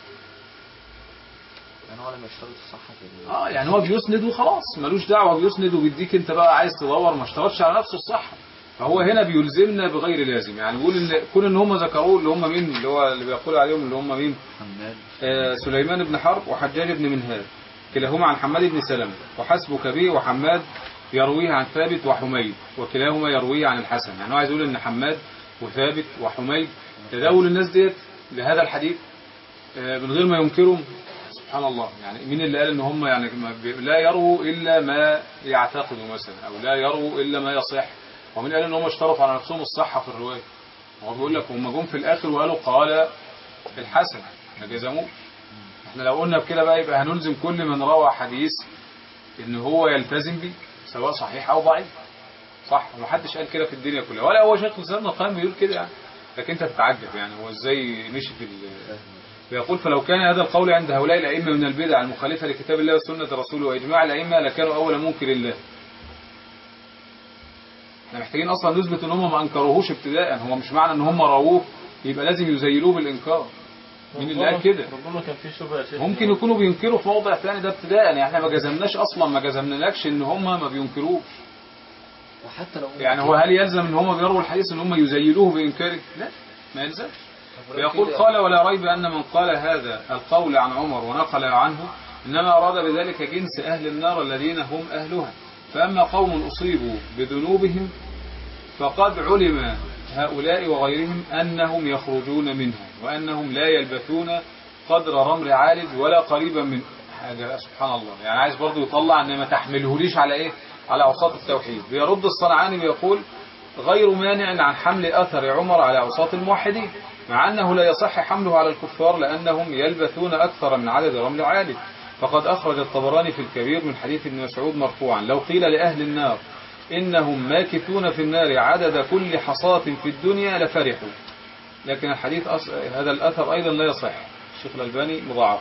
يعني هو لما يشترط الصحة في اه يعني هو بيسند وخلاص، ملوش دعوه، بيسند وبيديك انت بقى عايز تدور، ما اشترطش على نفسه الصحة. فهو هنا بيلزمنا بغير لازم. يعني بيقول ان كون ان هم ذكروه اللي هم مين اللي هو اللي بيقول عليهم اللي هم مين حماد آه سليمان بن حرب وحجاج بن منهال كلاهما عن حماد بن سلمة، وحسبك به وحماد يرويه عن ثابت وحميد وكلاهما يرويه عن الحسن. يعني هو عايز يقول ان حماد وثابت وحميد تداول الناس ديت لهذا الحديث من غير ما ينكرهم. سبحان الله. يعني مين اللي قال ان هم يعني لا يروا الا ما يعتقدوا مثلا، او لا يروا الا ما يصح؟ ومين قال ان هم اشترطوا على نفسهم الصحة في الرواية؟ هو بيقول لك هم جم في الاخر وقالوا قال الحسن ما جزموش. احنا لو قلنا بكده بقى يبقى هنلزم كل من روى حديث ان هو يلتزم به سواء صحيح او ضعيف، صح؟ ومحدش قال كده في الدنيا كلها، ولا هو شيخ الاسلام ابن القيم بيقول كده يعني. لكن انت تتعجب يعني هو ازاي مشي في فيقول فلو كان هذا القول عند هؤلاء الأئمة من البدع المخالفة لكتاب الله وسنة رسوله وإجماع الأئمة لكانوا أول منكر الله. احنا محتاجين أصلا نثبت ان هم ما أنكروهوش ابتداء. هو مش معنى ان هم رووه يبقى لازم يزيلوه بالإنكار. مين اللي قال كده؟ ربما كان في شبهة، ممكن يكونوا بينكروا في موضع ثاني ده ابتداء. يعني احنا ما جزمناش أصلا، ما جزمنالكش ان هم ما بينكروش. وحتى لو يعني هو هل يلزم ان هم بيروا الحديث ان هم يزيلوه بإنكاره؟ لا، ما يلزمش. فيقول قال ولا ريب أن من قال هذا القول عن عمر ونقل عنه إنما أراد بذلك جنس أهل النار الذين هم أهلها. فأما قوم أصيبوا بذنوبهم فقد علم هؤلاء وغيرهم أنهم يخرجون منها وأنهم لا يلبثون قدر رمل عالج ولا قريبا من حاجة. سبحان الله، يعني عايز برضو يطلع أن ما تحملهوليش على إيه؟ على أوساط التوحيد. بيرد الصنعاني بيقول غير مانع عن حمل أثر عمر على أوساط الموحدين، مع أنه لا يصح حمله على الكفار لأنهم يلبثون أكثر من عدد رمل عالج. فقد أخرج الطبراني في الكبير من حديث ابن مسعود مرفوعا لو قيل لأهل النار إنهم ماكثون في النار عدد كل حصاة في الدنيا لفرحوا. لكن الحديث أص... هذا الأثر أيضا لا يصح، الشيخ الألباني مضاعف.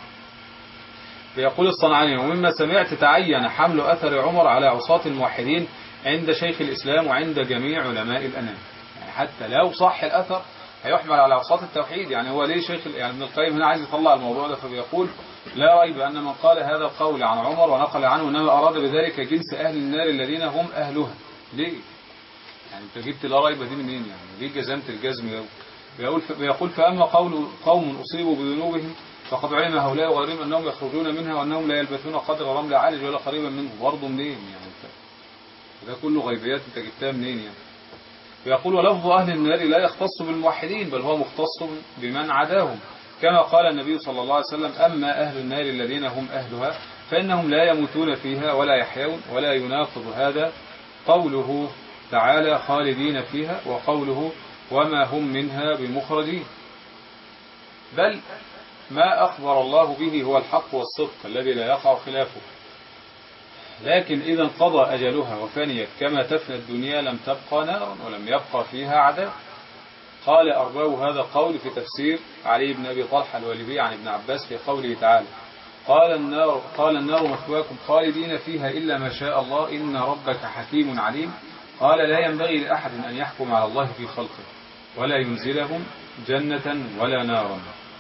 بيقول الصنعاني ومما سمعت تعين حمل أثر عمر على عصاة الموحدين عند شيخ الإسلام وعند جميع علماء الأنام. يعني حتى لو صح الأثر هيحمل على عصاة التوحيد. يعني هو ليه شيخ يعني ابن القيم هنا عايز يطلع الموضوع ده، فبيقول لا ريب أن من قال هذا القول عن عمر ونقل عنه إنما أراد بذلك جنس أهل النار الذين هم أهلها. ليه؟ يعني أنت جبت لا ريب دي منين؟ يعني ليه جزمت الجزم ده؟ بيقول بيقول فأما قول قوم أصيبوا بذنوبهم فقد علم هؤلاء وغيرهم أنهم يخرجون منها وأنهم لا يلبثون قدر رمل عالج ولا قريبا منه. برضه منين يعني؟ ده كله غيبيات أنت جبتها منين يعني؟ ويقول ولفظ أهل النار لا يختص بالموحدين بل هو مختص بمن عداهم، كما قال النبي صلى الله عليه وسلم أما أهل النار الذين هم أهلها فإنهم لا يموتون فيها ولا يحيون. ولا يناقض هذا قوله تعالى خالدين فيها وقوله وما هم منها بمخرجين، بل ما أخبر الله به هو الحق والصدق الذي لا يقع خلافه. لكن إذا انقضى أجلها وفنيت كما تفنى الدنيا لم تبقى نار ولم يبقى فيها عذاب. قال أرباب هذا القول في تفسير علي بن أبي طلحة الوالبي عن ابن عباس في قوله تعالى قال النار, قال النار مثواكم خالدين فيها إلا ما شاء الله إن ربك حكيم عليم. قال لا ينبغي لأحد أن يحكم على الله في خلقه ولا ينزلهم جنة ولا نارا.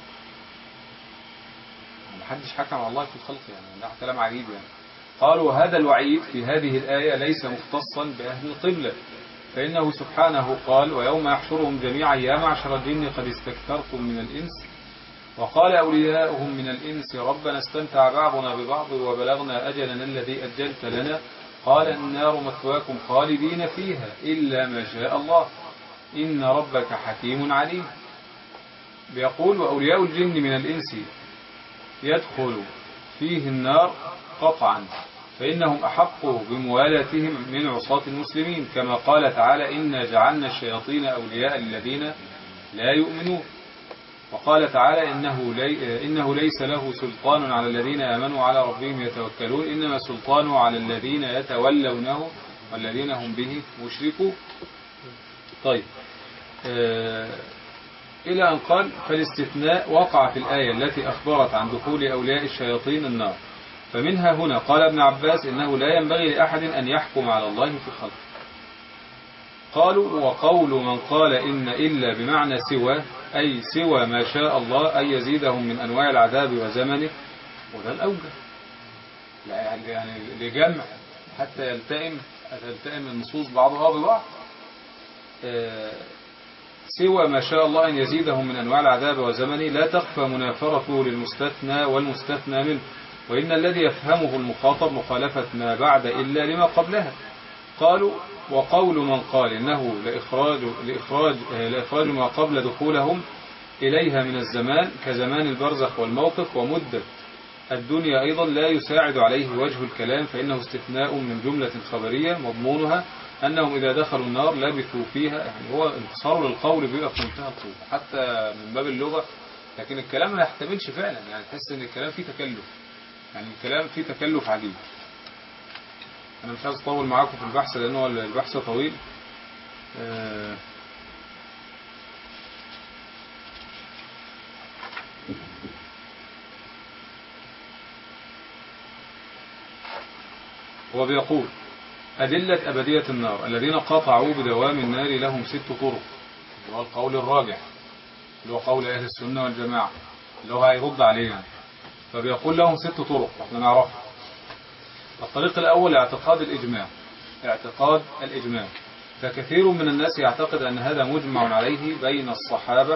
محدش حكم على الله في الخلق، يعني ده كلام عجيب يعني. قالوا هذا الوعيد في هذه الآية ليس مختصا بأهل القبلة، فإنه سبحانه قال ويوم يحشرهم جميعا يا معشر الجن قد استكثرتم من الإنس. وقال أولياؤهم من الإنس ربنا استمتع بعضنا ببعض وبلغنا أجلنا الذي أجلت لنا قال النار مثواكم خالدين فيها إلا ما شاء الله إن ربك حكيم عليم. بيقول وأولياء الجن من الإنس يدخل فيه النار قطعا فإنهم أحق بموالاتهم من عصاة المسلمين كما قال تعالى إنا جعلنا الشياطين أولياء الذين لا يؤمنون. وقال تعالى إنه, لي إنه ليس له سلطان على الذين آمنوا على ربهم يتوكلون إنما سلطانه على الذين يتولونه والذين هم به مشركون. طيب آه إلى أن قال فالاستثناء وقع في الآية التي أخبرت عن دخول أولياء الشياطين النار. فمنها هنا قال ابن عباس إنه لا ينبغي لأحد أن يحكم على الله في الخلق. قالوا وقول من قال إن إلا بمعنى سوى أي سوى ما شاء الله أي يزيدهم من أنواع العذاب وزمنه، وده الأوجه يعني لجمع حتى يلتئم تلتئم النصوص بعضها ببعض. سوى ما شاء الله أن يزيدهم من أنواع العذاب وزمنه لا تخفى منافرته للمستثنى والمستثنى منه، وإن الذي يفهمه المخاطب مخالفة ما بعد إلا لما قبلها. قالوا وقول من قال إنه لإخراج, لإخراج, لإخراج ما قبل دخولهم إليها من الزمان كزمان البرزخ والموقف ومدة الدنيا أيضا لا يساعد عليه وجه الكلام فإنه استثناء من جملة خبرية مضمونها أنهم إذا دخلوا النار لبثوا فيها. يعني هو انتصار للقول بيبقى في منتهى الطول حتى من باب اللغة، لكن الكلام ما يحتملش فعلا، يعني تحس ان الكلام فيه تكلف، يعني الكلام فيه تكلف عجيب. أنا مش عايز أطول معاكم في البحث لأنه البحث طويل. آه هو بيقول أدلة أبدية النار الذين قاطعوا بدوام النار لهم ست طرق، اللي هو القول الراجح اللي هو قول أهل السنة والجماعة اللي هو هيرد عليه يعني. فبيقول لهم ست طرق احنا نعرفها. الطريق الأول اعتقاد الإجماع اعتقاد الإجماع. فكثير من الناس يعتقد أن هذا مجمع عليه بين الصحابة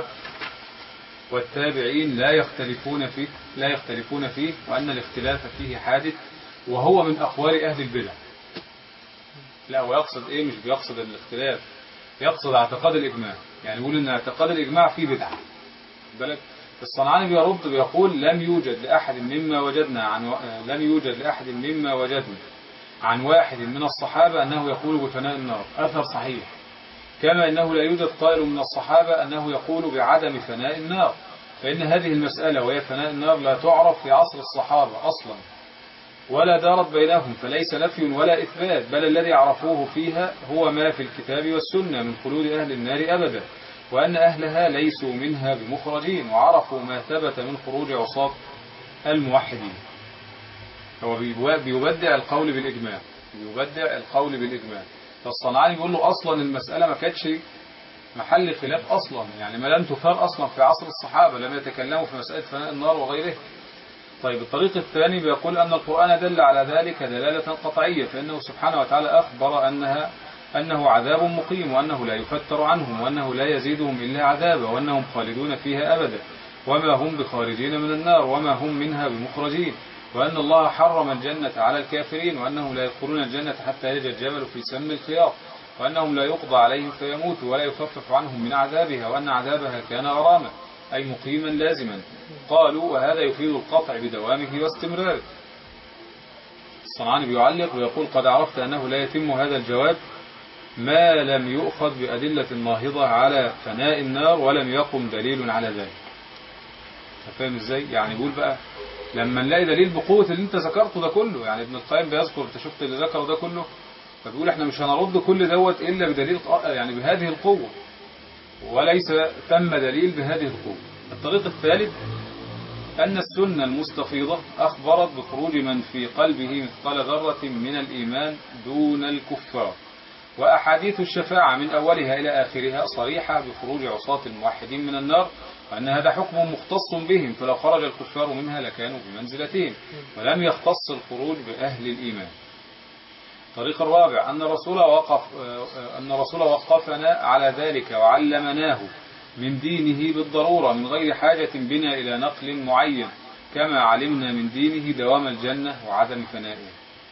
والتابعين لا يختلفون فيه لا يختلفون فيه وأن الاختلاف فيه حادث، وهو من أقوال أهل البدع. لا، هو يقصد إيه؟ مش بيقصد الاختلاف، يقصد اعتقاد الإجماع. يعني يقول أن اعتقاد الإجماع فيه بدعة. بالك الصنعاني بيرد بيقول لم يوجد لأحد مما وجدنا عن و... لم يوجد لأحد مما وجدنا عن واحد من الصحابة أنه يقول بفناء النار أثر صحيح، كما أنه لا يوجد قائل من الصحابة أنه يقول بعدم فناء النار، فإن هذه المسألة وهي فناء النار لا تعرف في عصر الصحابة أصلا ولا دارت بينهم، فليس نفي ولا إثبات، بل الذي عرفوه فيها هو ما في الكتاب والسنة من خلود أهل النار أبدا، وأن أهلها ليسوا منها بمخرجين، وعرفوا ما ثبت من خروج عصاة الموحدين. هو بيبدع القول بالإجماع بيبدع القول بالإجماع فالصنعاني بيقول له أصلا المسألة ما كانتش محل خلاف أصلا، يعني ما لم تثار أصلا في عصر الصحابة، لم يتكلموا في مسألة فناء النار وغيره. طيب الطريق الثاني بيقول أن القرآن دل على ذلك دلالة قطعية، فإنه سبحانه وتعالى أخبر أنها أنه عذاب مقيم، وأنه لا يفتر عنهم، وأنه لا يزيدهم إلا عذابا، وأنهم خالدون فيها أبدا، وما هم بخارجين من النار، وما هم منها بمخرجين، وأن الله حرم الجنة على الكافرين، وأنهم لا يدخلون الجنة حتى يلج الجبل في سم الخياط، وأنهم لا يقضى عليهم فيموتوا ولا يخفف عنهم من عذابها، وأن عذابها كان غراما أي مقيما لازما. قالوا وهذا يفيد القطع بدوامه واستمراره. الصنعاني بيعلق ويقول قد عرفت أنه لا يتم هذا الجواب ما لم يؤخذ بأدلة ناهضة على فناء النار ولم يقم دليل على ذلك. فاهم ازاي؟ يعني يقول بقى لما نلاقي دليل بقوة اللي انت ذكرته ده كله، يعني ابن القيم بيذكر انت شفت اللي ذكره ده كله، فبيقول احنا مش هنرد كل دوت إلا بدليل يعني بهذه القوة، وليس ثم دليل بهذه القوة. الطريق الثالث أن السنة المستفيضة أخبرت بخروج من في قلبه مثقال ذرة من الإيمان دون الكفار، وأحاديث الشفاعة من أولها إلى آخرها صريحة بخروج عصاة الموحدين من النار، وأن هذا حكم مختص بهم، فلو خرج الكفار منها لكانوا بمنزلتهم، ولم يختص الخروج بأهل الإيمان. الطريق الرابع أن الرسول وقف أن الرسول وقفنا على ذلك وعلمناه من دينه بالضرورة من غير حاجة بنا إلى نقل معين، كما علمنا من دينه دوام الجنة وعدم فنائه.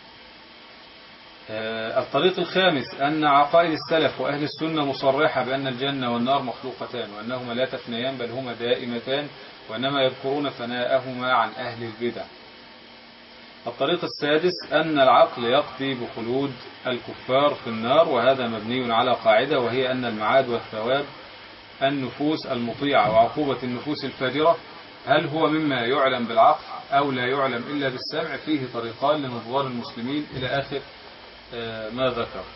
الطريق الخامس أن عقائد السلف وأهل السنة مصرحة بأن الجنة والنار مخلوقتان، وأنهما لا تفنيان بل هما دائمتان، وإنما يذكرون فناءهما عن أهل البدع. الطريق السادس أن العقل يقضي بخلود الكفار في النار، وهذا مبني على قاعدة، وهي أن المعاد والثواب النفوس المطيعة وعقوبة النفوس الفاجرة هل هو مما يعلم بالعقل أو لا يعلم إلا بالسمع، فيه طريقان لنظار المسلمين إلى آخر ما ذكر.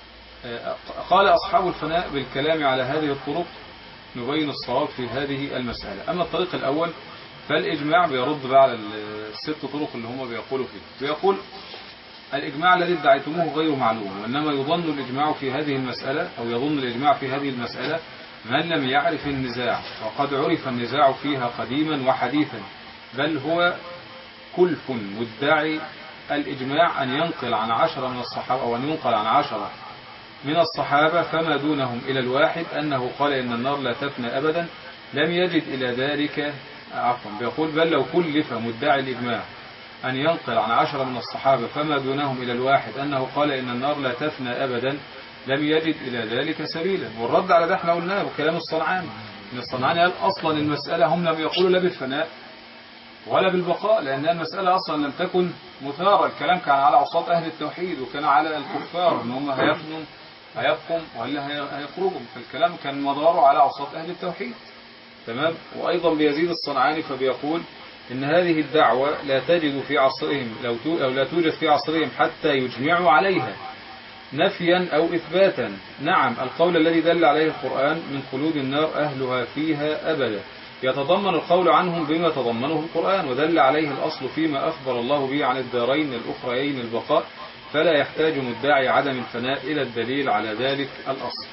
قال أصحاب الفناء بالكلام على هذه الطرق نبين الصواب في هذه المسألة. أما الطريق الأول فالإجماع بيرد بقى على الست طرق اللي هم بيقولوا فيه. بيقول الإجماع الذي ادعيتموه غير معلوم، وإنما يظن الإجماع في هذه المسألة أو يظن الإجماع في هذه المسألة من لم يعرف النزاع، وقد عرف النزاع فيها قديما وحديثا، بل هو كلف مدعي الإجماع أن ينقل عن عشرة من الصحابة أو أن ينقل عن عشرة من الصحابة فما دونهم إلى الواحد أنه قال إن النار لا تفنى أبدا، لم يجد إلى ذلك عفوا بيقول بل لو كلف مدعي الإجماع أن ينقل عن عشرة من الصحابة فما دونهم إلى الواحد أنه قال إن النار لا تفنى أبدا لم يجد إلى ذلك سبيلا. والرد على ده احنا قلناه بكلام الصنعاني، إن الصنعاني قال أصلا المسألة هم لم يقولوا لا بالفناء ولا بالبقاء، لأن المسألة أصلا لم تكن مثارة، الكلام كان على عصاة أهل التوحيد وكان على الكفار إن هم هيفنوا هيبقوا ولا هيخرجوا، فالكلام كان مداره على عصاة أهل التوحيد. تمام. وأيضا بيزيد الصنعاني فبيقول إن هذه الدعوة لا تجد في عصرهم لو أو لا توجد في عصرهم حتى يجمعوا عليها نفيا أو إثباتا. نعم القول الذي دل عليه القرآن من خلود النار أهلها فيها أبدا يتضمن القول عنهم بما تضمنه القرآن، ودل عليه الأصل فيما أخبر الله به عن الدارين الأخريين البقاء، فلا يحتاج مدعي عدم الفناء إلى الدليل على ذلك الأصل.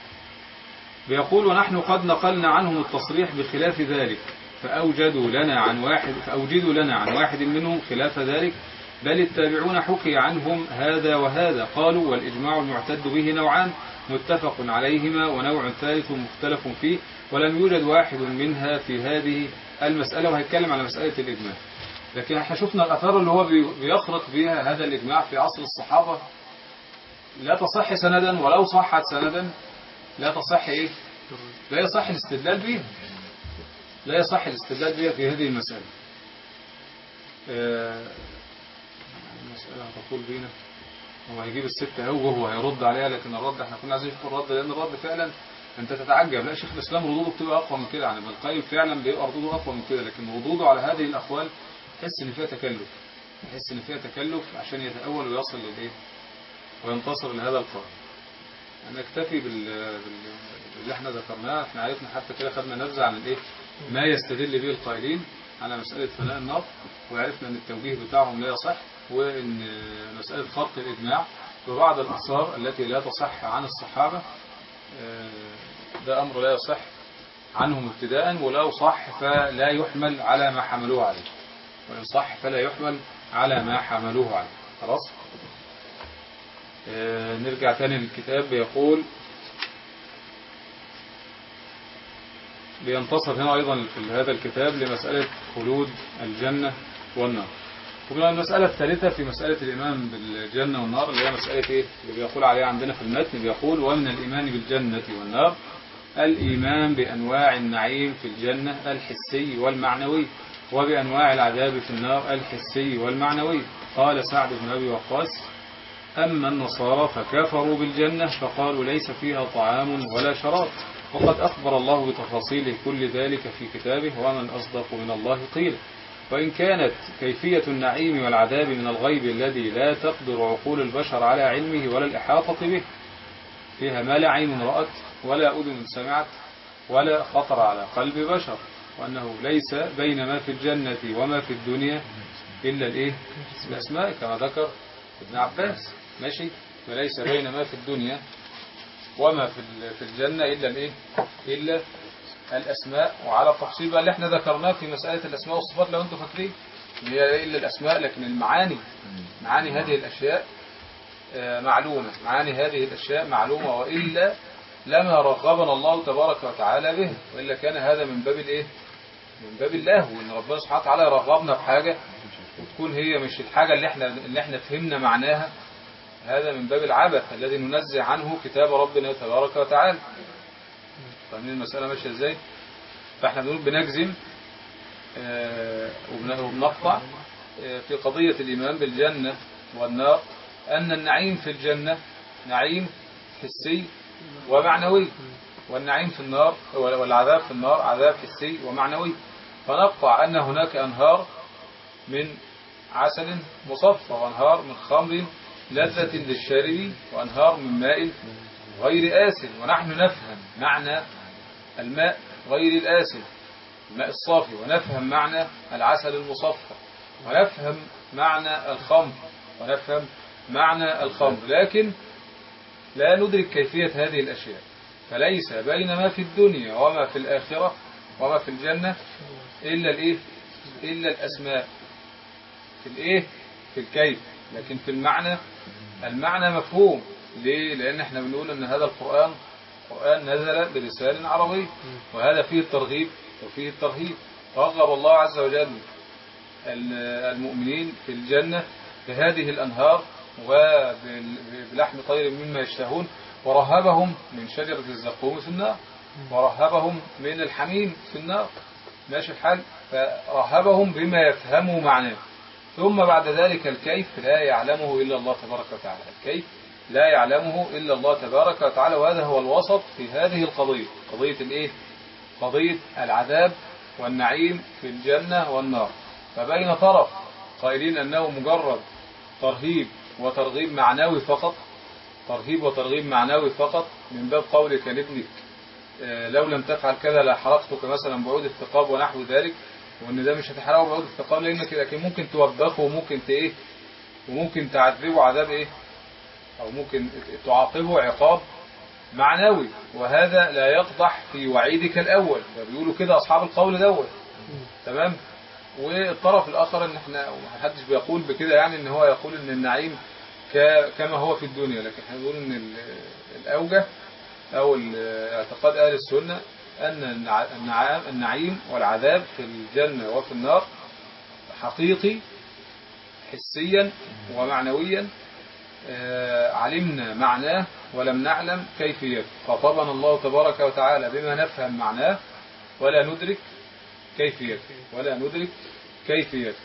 بيقول ونحن قد نقلنا عنهم التصريح بخلاف ذلك فأوجدوا لنا عن واحد فأوجدوا لنا عن واحد منهم خلاف ذلك بل التابعون حكي عنهم هذا وهذا. قالوا والإجماع المعتد به نوعان متفق عليهما ونوع ثالث مختلف فيه ولم يوجد واحد منها في هذه المسألة. وهيتكلم على مسألة الإجماع، لكن احنا شفنا الأثار اللي هو بيخرق بها هذا الإجماع في عصر الصحابة لا تصح سندا، ولو صحت سندا لا تصح إيه؟ لا يصح الاستدلال بها، لا يصح الاستدلال بها في هذه المسألة. آه المسألة هتطول بينا، هو هيجيب الستة هو وهو هيرد عليها، لكن الرد احنا كنا عايزين نشوف الرد، لأن الرد فعلا انت تتعجب، لا شيخ الإسلام ردوده بتبقى أقوى من كده، يعني ابن القيم فعلا بيبقى ردوده أقوى من كده، لكن ردوده على هذه الأقوال تحس إن فيها تكلف، تحس إن فيها تكلف عشان يتأول ويصل للإيه وينتصر لهذا القول. نكتفي بال... بال... باللي احنا ذكرناه. احنا عرفنا حتى كده، خدنا نبذة عن الايه ما يستدل به القائلين على مسألة فناء النار، وعرفنا ان التوجيه بتاعهم لا يصح، وان مسألة خرق الإجماع وبعض الآثار التي لا تصح عن الصحابة ده أمر لا يصح عنهم ابتداء، ولو صح فلا يحمل على ما حملوه عليه، وإن صح فلا يحمل على ما حملوه عليه. خلاص. اه نرجع تاني للكتاب. بيقول بينتصر هنا أيضا في هذا الكتاب لمسألة خلود الجنة والنار. ومن المسألة الثالثة في مسألة الإيمان بالجنة والنار اللي هي مسألة إيه اللي بيقول عليها عندنا في المتن، بيقول ومن الإيمان بالجنة والنار الإيمان بأنواع النعيم في الجنة الحسي والمعنوي، وبأنواع العذاب في النار الحسي والمعنوي. قال سعد بن أبي وقاص أما النصارى فكفروا بالجنة فقالوا ليس فيها طعام ولا شراب، وقد أخبر الله بتفاصيل كل ذلك في كتابه ومن أصدق من الله قيلا. وإن كانت كيفية النعيم والعذاب من الغيب الذي لا تقدر عقول البشر على علمه ولا الإحاطة به، فيها ما لا عين رأت ولا أذن سمعت ولا خطر على قلب بشر، وأنه ليس بين ما في الجنة وما في الدنيا إلا الإيه الأسماء كما ذكر ابن عباس، ماشي، وليس بين ما في الدنيا وما في الجنة إلا الإيه إلا الأسماء. وعلى التفصيل اللي احنا ذكرناه في مسألة الأسماء والصفات لو انتم فاكرين، هي إلا الأسماء، لكن المعاني معاني هذه الأشياء معلومة، معاني هذه الأشياء معلومة، وإلا لما رغبنا الله تبارك وتعالى به، وإلا كان هذا من باب الإيه من باب اللهو، إن ربنا سبحانه وتعالى رغبنا بحاجة وتكون هي مش الحاجة اللي احنا اللي احنا فهمنا معناها، هذا من باب العبث الذي ننزع عنه كتاب ربنا تبارك وتعالى. فاهمين المسألة ماشية ازاي؟ فاحنا بنقول بنجزم آه وبنقطع آه في قضية الإيمان بالجنة والنار أن النعيم في الجنة نعيم حسي ومعنوي، والنعيم في النار والعذاب في النار عذاب حسي ومعنوي. فنقطع أن هناك أنهار من عسل مصفى، وأنهار من خمر لذة للشارب، وأنهار من ماء غير آسن. ونحن نفهم معنى الماء غير الآسن الماء الصافي، ونفهم معنى العسل المصفى، ونفهم معنى الخمر، ونفهم معنى الخمر، لكن لا ندرك كيفية هذه الأشياء. فليس بين ما في الدنيا وما في الآخرة وما في الجنة إلا الإيه إلا الأسماء في الإيه في الكيف، لكن في المعنى المعنى مفهوم. ليه؟ لأن احنا بنقول أن هذا القرآن قرآن نزل بلسان عربي، وهذا فيه الترغيب وفيه الترهيب. رغب الله عز وجل المؤمنين في الجنة بهذه الأنهار وبلحم طير مما يشتهون، ورهبهم من شجرة الزقوم في النار، ورهبهم من الحميم في النار، ماشي الحال. فرهبهم بما يفهموا معناه، ثم بعد ذلك الكيف لا يعلمه إلا الله تبارك وتعالى، الكيف لا يعلمه إلا الله تبارك وتعالى. وهذا هو الوسط في هذه القضية، قضية الإيه؟ قضية العذاب والنعيم في الجنة والنار. فبين طرف قائلين أنه مجرد ترهيب وترغيب معنوي فقط، ترهيب وترغيب معنوي فقط، من باب قولك لابنك لو لم تفعل كذا لحرقتك مثلا بعود الثقاب ونحو ذلك، وان ده مش هتحرقه بعود الثقاب لانك لكن ممكن توبخه وممكن ايه وممكن تعذبه عذاب ايه او ممكن تعاقبه عقاب معنوي، وهذا لا يقضح في وعيدك الاول. فبيقولوا كده اصحاب القول دوت، تمام. والطرف الآخر ان احنا محدش بيقول بكده، يعني ان هو يقول ان النعيم كما هو في الدنيا، لكن احنا بنقول ان الأوجه أو اعتقاد أهل السنة أن النعيم والعذاب في الجنة وفي النار حقيقي حسيا ومعنويا، علمنا معناه ولم نعلم كيفيته، خاطبنا الله تبارك وتعالى بما نفهم معناه ولا ندرك كيفيته ولا ندرك كيفيته.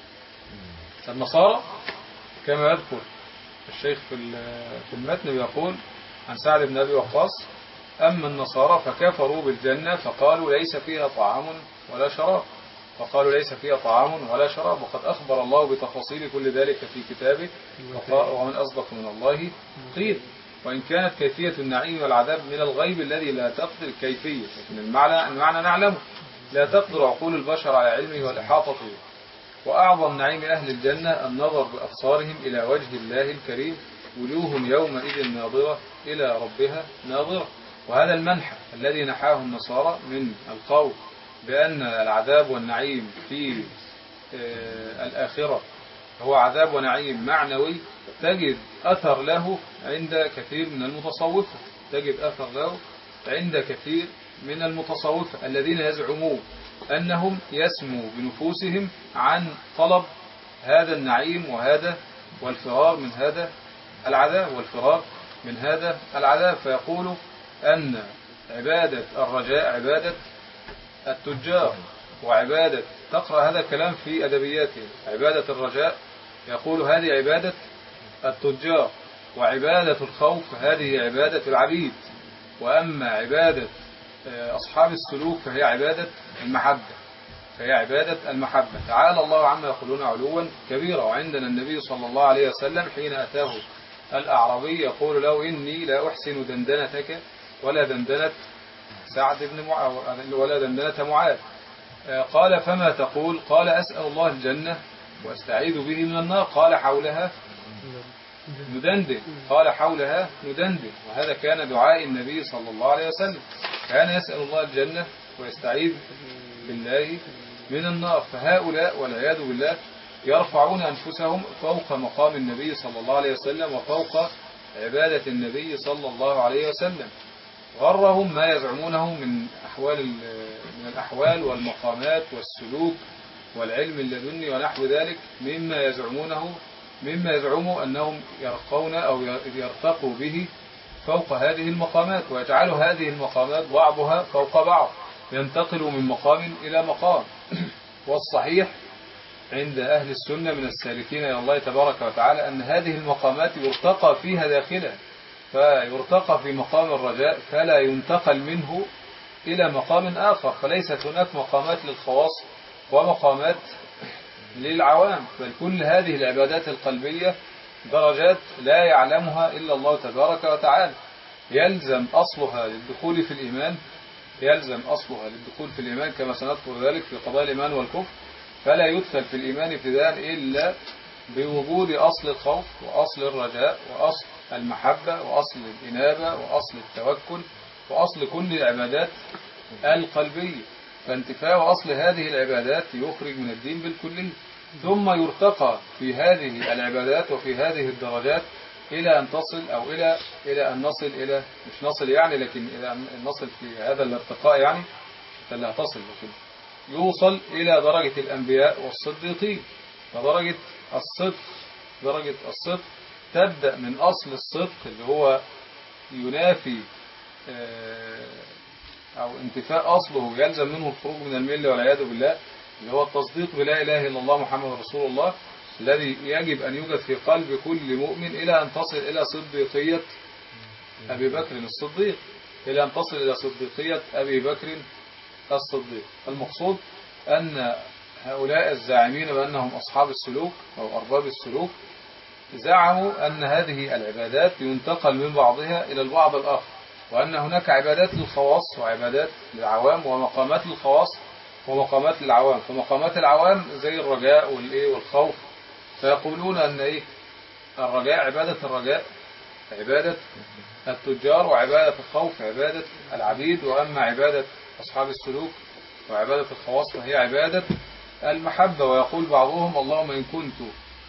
النصارى كما يذكر الشيخ في المتن يقول عن سعد بن أبي وقاص: أما النصارى فكفروا بالجنة فقالوا ليس فيها طعام ولا شراب، فقالوا ليس فيها طعام ولا شراب، وقد أخبر الله بتفاصيل كل ذلك في كتابه، ومن أصدق من الله قيل. وإن كانت كيفية النعيم والعذاب من الغيب الذي لا تقدر الكيفية، لكن المعنى, المعنى نعلمه، لا تقدر عقول البشر على علمه والإحاطة به. وأعظم نعيم أهل الجنة النظر بأبصارهم إلى وجه الله الكريم، وجوه يومئذ ناظرة إلى ربها ناظرة. وهذا المنحى الذي نحاه النصارى من القول بأن العذاب والنعيم في الآخرة هو عذاب ونعيم معنوي، تجد أثر له عند كثير من المتصوفة، تجد أثر له عند كثير من المتصوفة الذين يزعمون أنهم يسموا بنفوسهم عن طلب هذا النعيم وهذا والفرار من هذا العذاب والفرار من هذا العذاب، فيقولوا أن عبادة الرجاء عبادة التجار، وعبادة تقرأ هذا الكلام في أدبياتهم، عبادة الرجاء يقول هذه عبادة التجار، وعبادة الخوف هذه عبادة العبيد، وأما عبادة أصحاب السلوك فهي عبادة المحبة فهي عبادة المحبة. تعالى الله عما يقولون علوا كبيرا. وعندنا النبي صلى الله عليه وسلم حين أتاه الأعرابي يقول له: إني لا أحسن دندنتك ولا دندنة سعد بن معاذ ولا دندنة معاذ. قال: فما تقول؟ قال: أسأل الله الجنة وأستعيذ به من النار. قال: حولها ندندن. قال: حولها ندندن. وهذا كان دعاء النبي صلى الله عليه وسلم، كان يسأل الله الجنة ويستعيذ بالله من النار. فهؤلاء والعياذ بالله يرفعون أنفسهم فوق مقام النبي صلى الله عليه وسلم وفوق عبادة النبي صلى الله عليه وسلم. غرهم ما يزعمونه من أحوال من الأحوال والمقامات والسلوك والعلم اللدني ونحو ذلك، مما يزعمونه مما يزعموا أنهم يرقون أو يرتقوا به فوق هذه المقامات، ويجعلوا هذه المقامات بعضها فوق بعض، ينتقل من مقام إلى مقام. والصحيح عند أهل السنة من السالكين إلى الله تبارك وتعالى أن هذه المقامات يرتقى فيها داخلا، فيرتقى في مقام الرجاء فلا ينتقل منه إلى مقام آخر، فليست هناك مقامات للخواص ومقامات للعوام، بل كل هذه العبادات القلبية درجات لا يعلمها إلا الله تبارك وتعالى. يلزم أصلها للدخول في الإيمان يلزم أصلها للدخول في الإيمان كما سنذكر ذلك في قضايا الإيمان والكفر، فلا يدخل في الإيمان ابتداء إلا بوجود أصل الخوف وأصل الرجاء وأصل المحبة وأصل الإنابة وأصل التوكل وأصل كل العبادات القلبية. فانتفاء أصل هذه العبادات يخرج من الدين بالكلية، ثم يرتقى في هذه العبادات وفي هذه الدرجات إلى أن تصل أو إلى إلى أن نصل إلى مش نصل يعني لكن إلى أن نصل في هذا الارتقاء يعني لا تصل لكن يوصل إلى درجة الأنبياء والصديقين. فدرجة الصدق درجة الصدق تبدأ من أصل الصدق اللي هو ينافي أو انتفاء أصله يلزم منه الخروج من الملة والعياذ بالله، اللي هو التصديق بلا إله إلا الله محمد رسول الله، الذي يجب أن يوجد في قلب كل مؤمن إلى أن تصل إلى صديقية أبي بكر الصديق إلى أن تصل إلى صديقية أبي بكر الصديق. المقصود أن هؤلاء الزاعمين بأنهم أصحاب السلوك أو أرباب السلوك زعموا أن هذه العبادات ينتقل من بعضها إلى البعض الآخر، وأن هناك عبادات للخواص وعبادات للعوام ومقامات للخواص ومقامات للعوام. فمقامات العوام زي الرجاء والإيه والخوف، فيقولون أن إيه الرجاء عبادة الرجاء عبادة التجار، وعبادة الخوف عبادة العبيد، وأما عبادة أصحاب السلوك وعبادة الخواص فهي عبادة المحبة. ويقول بعضهم اللهم إن كنت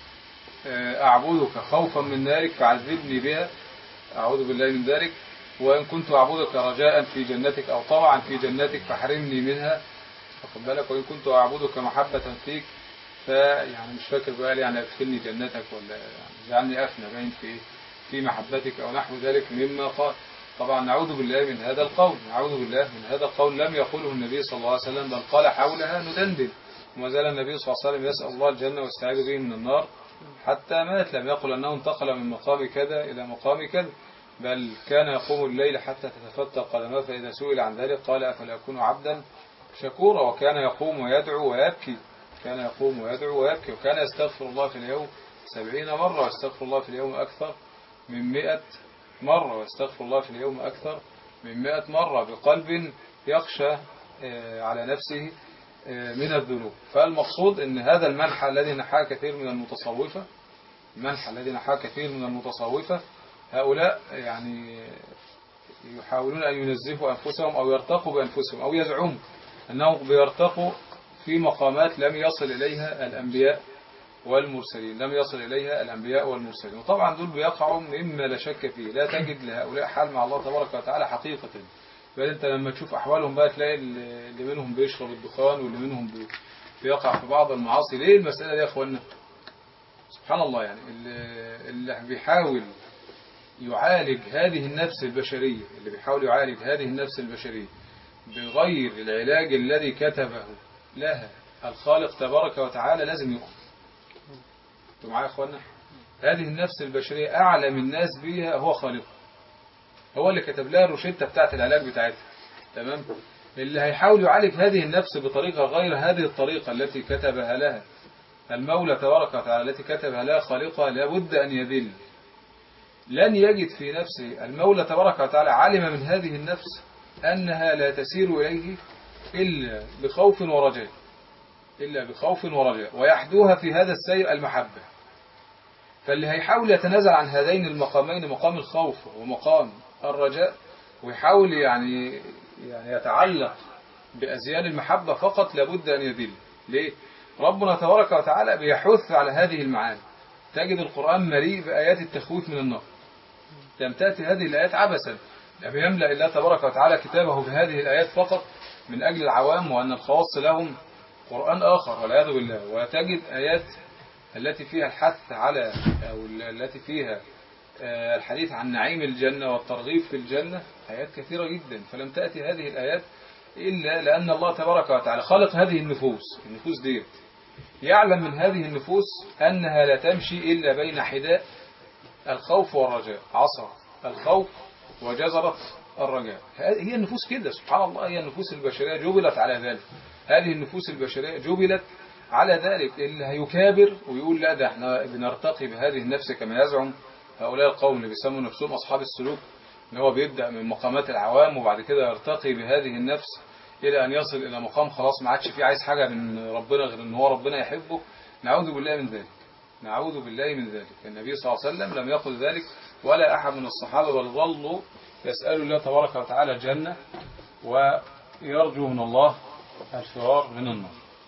أعبدك خوفا من نارك فعذبني بها، أعوذ بالله من ذلك، وإن كنت أعبدك رجاء في جنتك أو طمعا في جنتك فحرمني منها، واخد بالك، وإن كنت أعبدك محبة فيك فيعني مش فاكر بقى يعني أدخلني جنتك ولا يعني جعلني أفنى باين في في محبتك أو نحو ذلك مما قال. طبعا نعوذ بالله من هذا القول، نعوذ بالله من هذا القول لم يقوله النبي صلى الله عليه وسلم، بل قال حولها ندندن. وما زال النبي صلى الله عليه وسلم يسأل الله الجنة واستعاذ به من النار حتى مات، لم يقل أنه انتقل من مقام كذا إلى مقام كذا، بل كان يقوم الليل حتى تتفتى قدماه، فإذا سئل عن ذلك قال أفلا أكون عبدا شكورا. وكان يقوم ويدعو ويبكي، كان يقوم ويدعو ويبكي، وكان يستغفر الله في اليوم سبعين مرة، ويستغفر الله في اليوم أكثر من مئة مرة، ويستغفر الله في اليوم أكثر من مئة مرة، بقلب يخشى على نفسه من الذنوب. فالمقصود أن هذا المنحى الذي نحاه كثير من المتصوفة، المنحى الذي نحاه كثير من المتصوفة، هؤلاء يعني يحاولون أن ينزهوا أنفسهم أو يرتقوا بأنفسهم أو يزعموا أنهم بيرتقوا في مقامات لم يصل إليها الأنبياء والمرسلين، لم يصل إليها الأنبياء والمرسلين. وطبعا دول بيقعوا مما لا شك فيه، لا تجد لهؤلاء حال مع الله تبارك وتعالى حقيقة. بل أنت لما تشوف أحوالهم بقى تلاقي اللي منهم بيشرب الدخان واللي منهم بيقع في بعض المعاصي. ليه المسألة دي يا أخوانا؟ سبحان الله، يعني اللي بيحاول يعالج هذه النفس البشرية، اللي بيحاول يعالج هذه النفس البشرية بغير العلاج الذي كتبه لها الخالق تبارك وتعالى لازم يقف. انتوا معايا يا اخوانا؟ هذه النفس البشرية أعلم الناس بها هو خالقها، هو اللي كتب لها الروشتة بتاعت العلاج بتاعتها، تمام؟ اللي هيحاول يعالج هذه النفس بطريقة غير هذه الطريقة التي كتبها لها المولى تبارك وتعالى، التي كتبها لها خالقها، لابد أن يذل. لن يجد في نفسه المولى تبارك وتعالى علم من هذه النفس أنها لا تسير إليه إلا بخوف ورجاء، إلا بخوف ورجاء، ويحدوها في هذا السير المحبة. فاللي هيحاول يتنازل عن هذين المقامين، مقام الخوف ومقام الرجاء، ويحاول يعني يعني يتعلق بأزيال المحبة فقط، لابد أن يذل. ليه؟ ربنا تبارك وتعالى بيحث على هذه المعاني. تجد القرآن مليء بآيات التخويف من النار، لم تأتي هذه الآيات عبثا، لم يملأ الله تبارك وتعالى كتابه بهذه الآيات فقط من أجل العوام وأن الخواص لهم قرآن آخر والعياذ بالله. وتجد آيات التي فيها الحث على أو التي فيها الحديث عن نعيم الجنة والترغيب في الجنة، آيات كثيرة جدا. فلم تأتي هذه الآيات إلا لأن الله تبارك وتعالى خلق هذه النفوس، النفوس دي يعلم من هذه النفوس أنها لا تمشي إلا بين حداء الخوف والرجاء، عصا الخوف وجزرة الرجاء. هي النفوس كده، سبحان الله، هي النفوس البشرية جبلت على ذلك. هذه النفوس البشرية جبلت على ذلك. اللي هيكابر ويقول لا ده احنا بنرتقي بهذه النفس كما يزعم هؤلاء القوم اللي بيسموا نفسهم أصحاب السلوك، ان هو بيبدأ من مقامات العوام وبعد كده يرتقي بهذه النفس إلى أن يصل إلى مقام خلاص ما عادش فيه عايز حاجة من ربنا غير ان هو ربنا يحبه. نعوذ بالله من ذلك، نعوذ بالله من ذلك. النبي صلى الله عليه وسلم لم يقل ذلك ولا أحد من الصحابة، بل ظلوا يسألوا الله تبارك وتعالى الجنة ويرجو من الله الفرار من النار.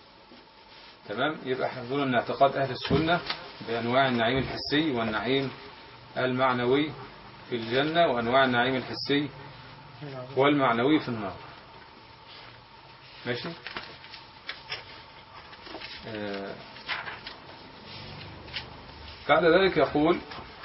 تمام؟ يبقى احنا بنقول ان اعتقاد أهل السنة بأنواع النعيم الحسي والنعيم المعنوي في الجنة، وأنواع النعيم الحسي والمعنوي في النار. ماشي؟ آه بعد ذلك يقول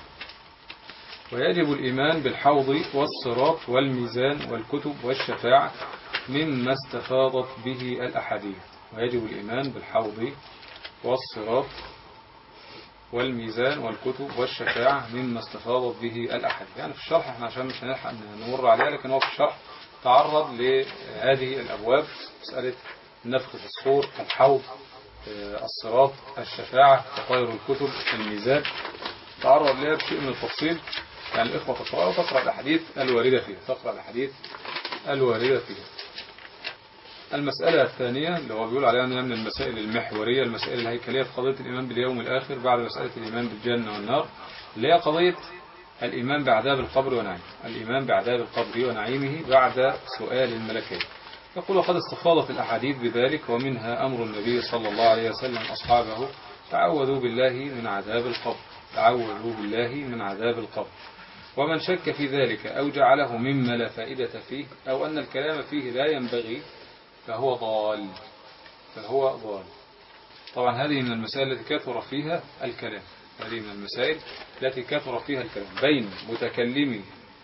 ويجب الإيمان بالحوض والصراط والميزان والكتب والشفاعة مما استفاضت به الأحاديث. ويجب الإيمان بالحوض والصراط والميزان والكتب والشفاعة مما استفاضت به الأحاديث. يعني في الشرح احنا عشان مش هنلحق نمر عليها، لكن هو في الشرح تعرض لهذه الأبواب، مسألة النفخ في الصور، الحوض، الصراط، الشفاعة، تطاير الكتب، الميزان، تعرض لها بشيء من التفصيل. يعني الإخوة تقرأ وتقرأ الحديث الواردة فيها، تقرأ الحديث الواردة فيها. المسألة الثانية اللي هو بيقول عليها من المسائل المحورية، المسائل الهيكلية في قضية الإيمان باليوم الآخر بعد مسألة الإيمان بالجنة والنار، اللي هي قضية الإيمان بعذاب القبر ونعيمه، الإيمان بعذاب القبر ونعيمه بعد سؤال الملكين. يقول وقد استفاضت الأحاديث بذلك، ومنها أمر النبي صلى الله عليه وسلم أصحابه تعوذوا بالله من عذاب القبر، تعوذوا بالله من عذاب القبر. ومن شك في ذلك أو جعله مما لا فائدة فيه أو أن الكلام فيه لا ينبغي فهو ضال، فهو ضال. طبعا هذه من المسائل التي كثر فيها الكلام، هذه من المسائل التي كثر فيها الكلام بين متكلمي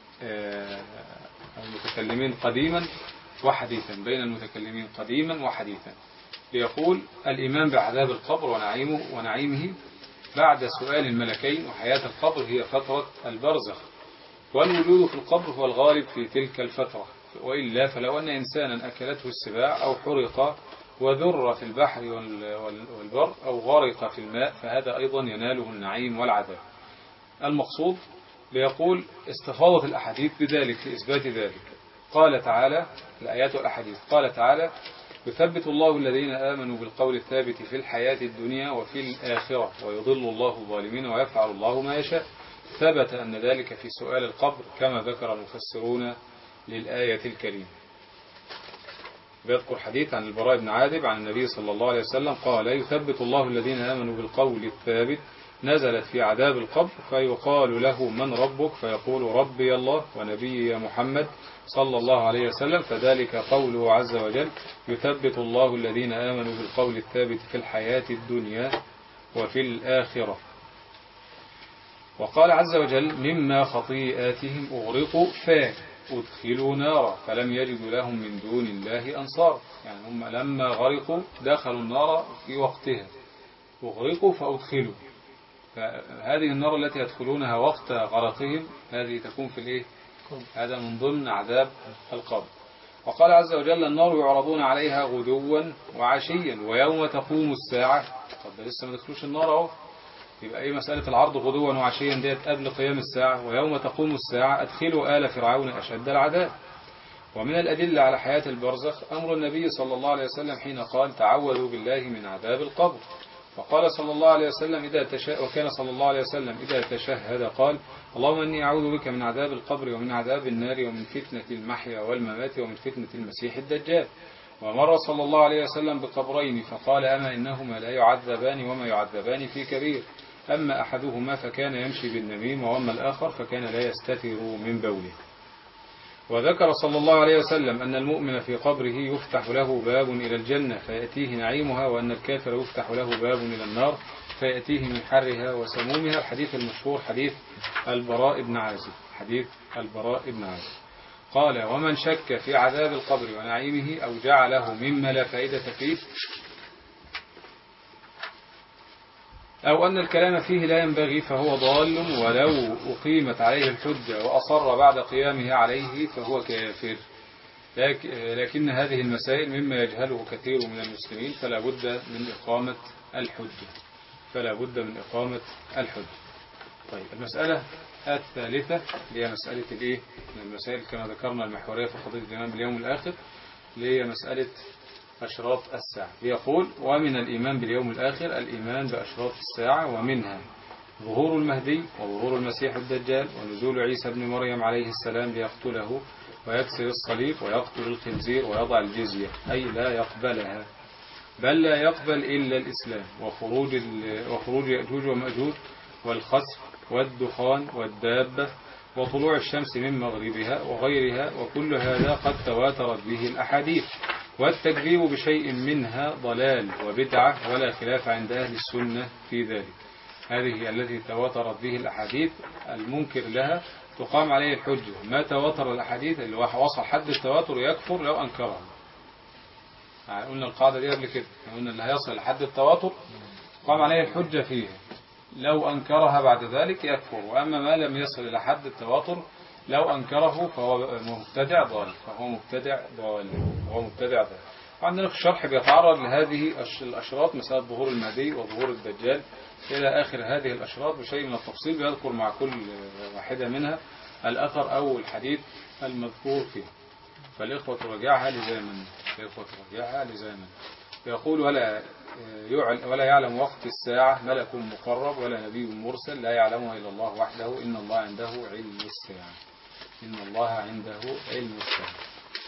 المتكلمين قديما وحديثا، بين المتكلمين قديما وحديثا، ليقول الإيمان بعذاب القبر ونعيمه ونعيمه بعد سؤال الملكين، وحياة القبر هي فترة البرزخ، والوجود في القبر هو الغالب في تلك الفترة، وإلا فلو أن إنسانا أكلته السباع أو حرق وذر في البحر والبر أو غرق في الماء فهذا أيضا يناله النعيم والعذاب. المقصود ليقول استفاضت الأحاديث بذلك في إثبات ذلك. قال تعالى الآيات والأحاديث، قال تعالى يثبت الله الذين آمنوا بالقول الثابت في الحياة الدنيا وفي الآخرة ويضل الله الظالمين ويفعل الله ما يشاء. ثبت أن ذلك في سؤال القبر كما ذكر المفسرون للآية الكريمة. بيذكر حديث عن البراء بن عازب عن النبي صلى الله عليه وسلم قال يثبت الله الذين آمنوا بالقول الثابت نزلت في عذاب القبر فيقال له من ربك فيقول ربي الله ونبي محمد صلى الله عليه وسلم، فذلك قوله عز وجل يثبت الله الذين آمنوا بالقول الثابت في الحياة الدنيا وفي الآخرة. وقال عز وجل مما خطيئاتهم أغرقوا فأدخلوا نارا فلم يجدوا لهم من دون الله أنصار، يعني هم لما غرقوا دخلوا النار في وقتها، أغرقوا فأدخلوا، فهذه النار التي يدخلونها وقت غرقهم هذه تكون في الايه؟ هذا من ضمن عذاب القبر. وقال عز وجل النار يعرضون عليها غدوا وعشيا ويوم تقوم الساعة. طب ده لسه ما دخلوش النار اهو، يبقى ايه مسألة العرض غدوا وعشيا ديت قبل قيام الساعة، ويوم تقوم الساعة أدخلوا آل فرعون أشد العذاب. ومن الأدلة على حياة البرزخ أمر النبي صلى الله عليه وسلم حين قال تعوذوا بالله من عذاب القبر، وقال صلى الله عليه وسلم إذا تشاء وكان صلى الله عليه وسلم إذا تشهد قال اللهم إني أعوذ بك من عذاب القبر ومن عذاب النار ومن فتنة المحيا والممات ومن فتنة المسيح الدجال. ومر صلى الله عليه وسلم بقبرين فقال أما إنهما لا يعذبان وما يعذبان في كبير، أما أحدهما فكان يمشي بالنميم وأما الآخر فكان لا يستتر من بوله. وذكر صلى الله عليه وسلم أن المؤمن في قبره يفتح له باب إلى الجنة فيأتيه نعيمها، وأن الكافر يفتح له باب إلى النار فيأتيه من حرها وسمومها. الحديث المشهور حديث البراء بن عازب، حديث البراء بن عازب. قال ومن شك في عذاب القبر ونعيمه أو جعله مما لا فائدة فيه أو أن الكلام فيه لا ينبغي فهو ضال، ولو أقيمت عليه الحجة وأصر بعد قيامها عليه فهو كافر. لكن هذه المسائل مما يجهله كثير من المسلمين فلا بد من إقامة الحجة، فلا بد من إقامة الحجة. طيب المسألة الثالثة هي مسألة الإيه؟ من المسائل كما ذكرنا المحورية في قضية الإيمان باليوم الآخر، هي مسألة أشراط الساعة. يقول ومن الإيمان باليوم الآخر الإيمان بأشراط الساعة، ومنها ظهور المهدي وظهور المسيح الدجال ونزول عيسى بن مريم عليه السلام ليقتله ويكسر الصليب ويقتل الخنزير ويضع الجزية، أي لا يقبلها، بل لا يقبل إلا الإسلام، وخروج وخروج يأجوج ومأجوج والخسف والدخان والدابة وطلوع الشمس من مغربها وغيرها، وكل هذا قد تواترت به الأحاديث، والتكذيب بشيء منها ضلال وبدعة ولا خلاف عند أهل السنة في ذلك. هذه التي تواترت به الأحاديث المنكر لها تقام عليه الحجة. ما تواتر الأحاديث اللي وصل حد التواتر يكفر لو أنكرها. يعني قلنا القاعدة دي قبل كده، قلنا اللي هيصل لحد التواتر تقام عليه الحجة فيها، لو أنكرها بعد ذلك يكفر. وأما ما لم يصل إلى حد التواتر لو أنكره فهو مبتدع ضال، فهو مبتدع ضال، فهو مبتدع ضال. عندنا في الشرح بيتعرض لهذه الأشراط، مسألة ظهور المهدي وظهور الدجال إلى آخر هذه الأشراط بشيء من التفصيل، بيذكر مع كل واحدة منها الأثر أو الحديث المذكور فيه. فالإخوة تراجعها لزاما، الإخوة تراجعها لزاما. يقول ولا ولا يعلم وقت الساعة ملك مقرب ولا نبي مرسل لا يعلمها إلا الله وحده إن الله عنده علم الساعة، إن الله عنده علم الساعة.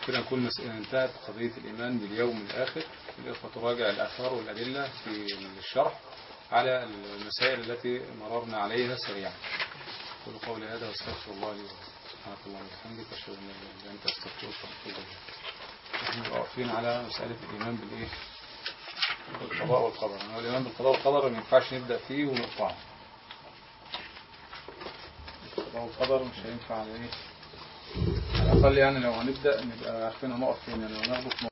كده نكون مس- انتهت قضية الإيمان باليوم الآخر. الإخوة تراجع الآثار والأدلة في الشرح على المسائل التي مررنا عليها سريعا. قولوا قولي هذا واستغفر الله لي ولكم. سبحانك اللهم وبحمدك أشهد أن لا إله إلا أنت أستغفرك وأتوب إليك. احنا واقفين على مسألة الإيمان بالإيه؟ بالقضاء والقدر. يعني الإيمان بالقضاء والقدر ما ينفعش نبدأ فيه ونقطعه. القضاء والقدر مش هينفع على إيه؟ على الأقل يعني لو هنبدأ نبقى عارفين هنقف فين، يعني هناخده في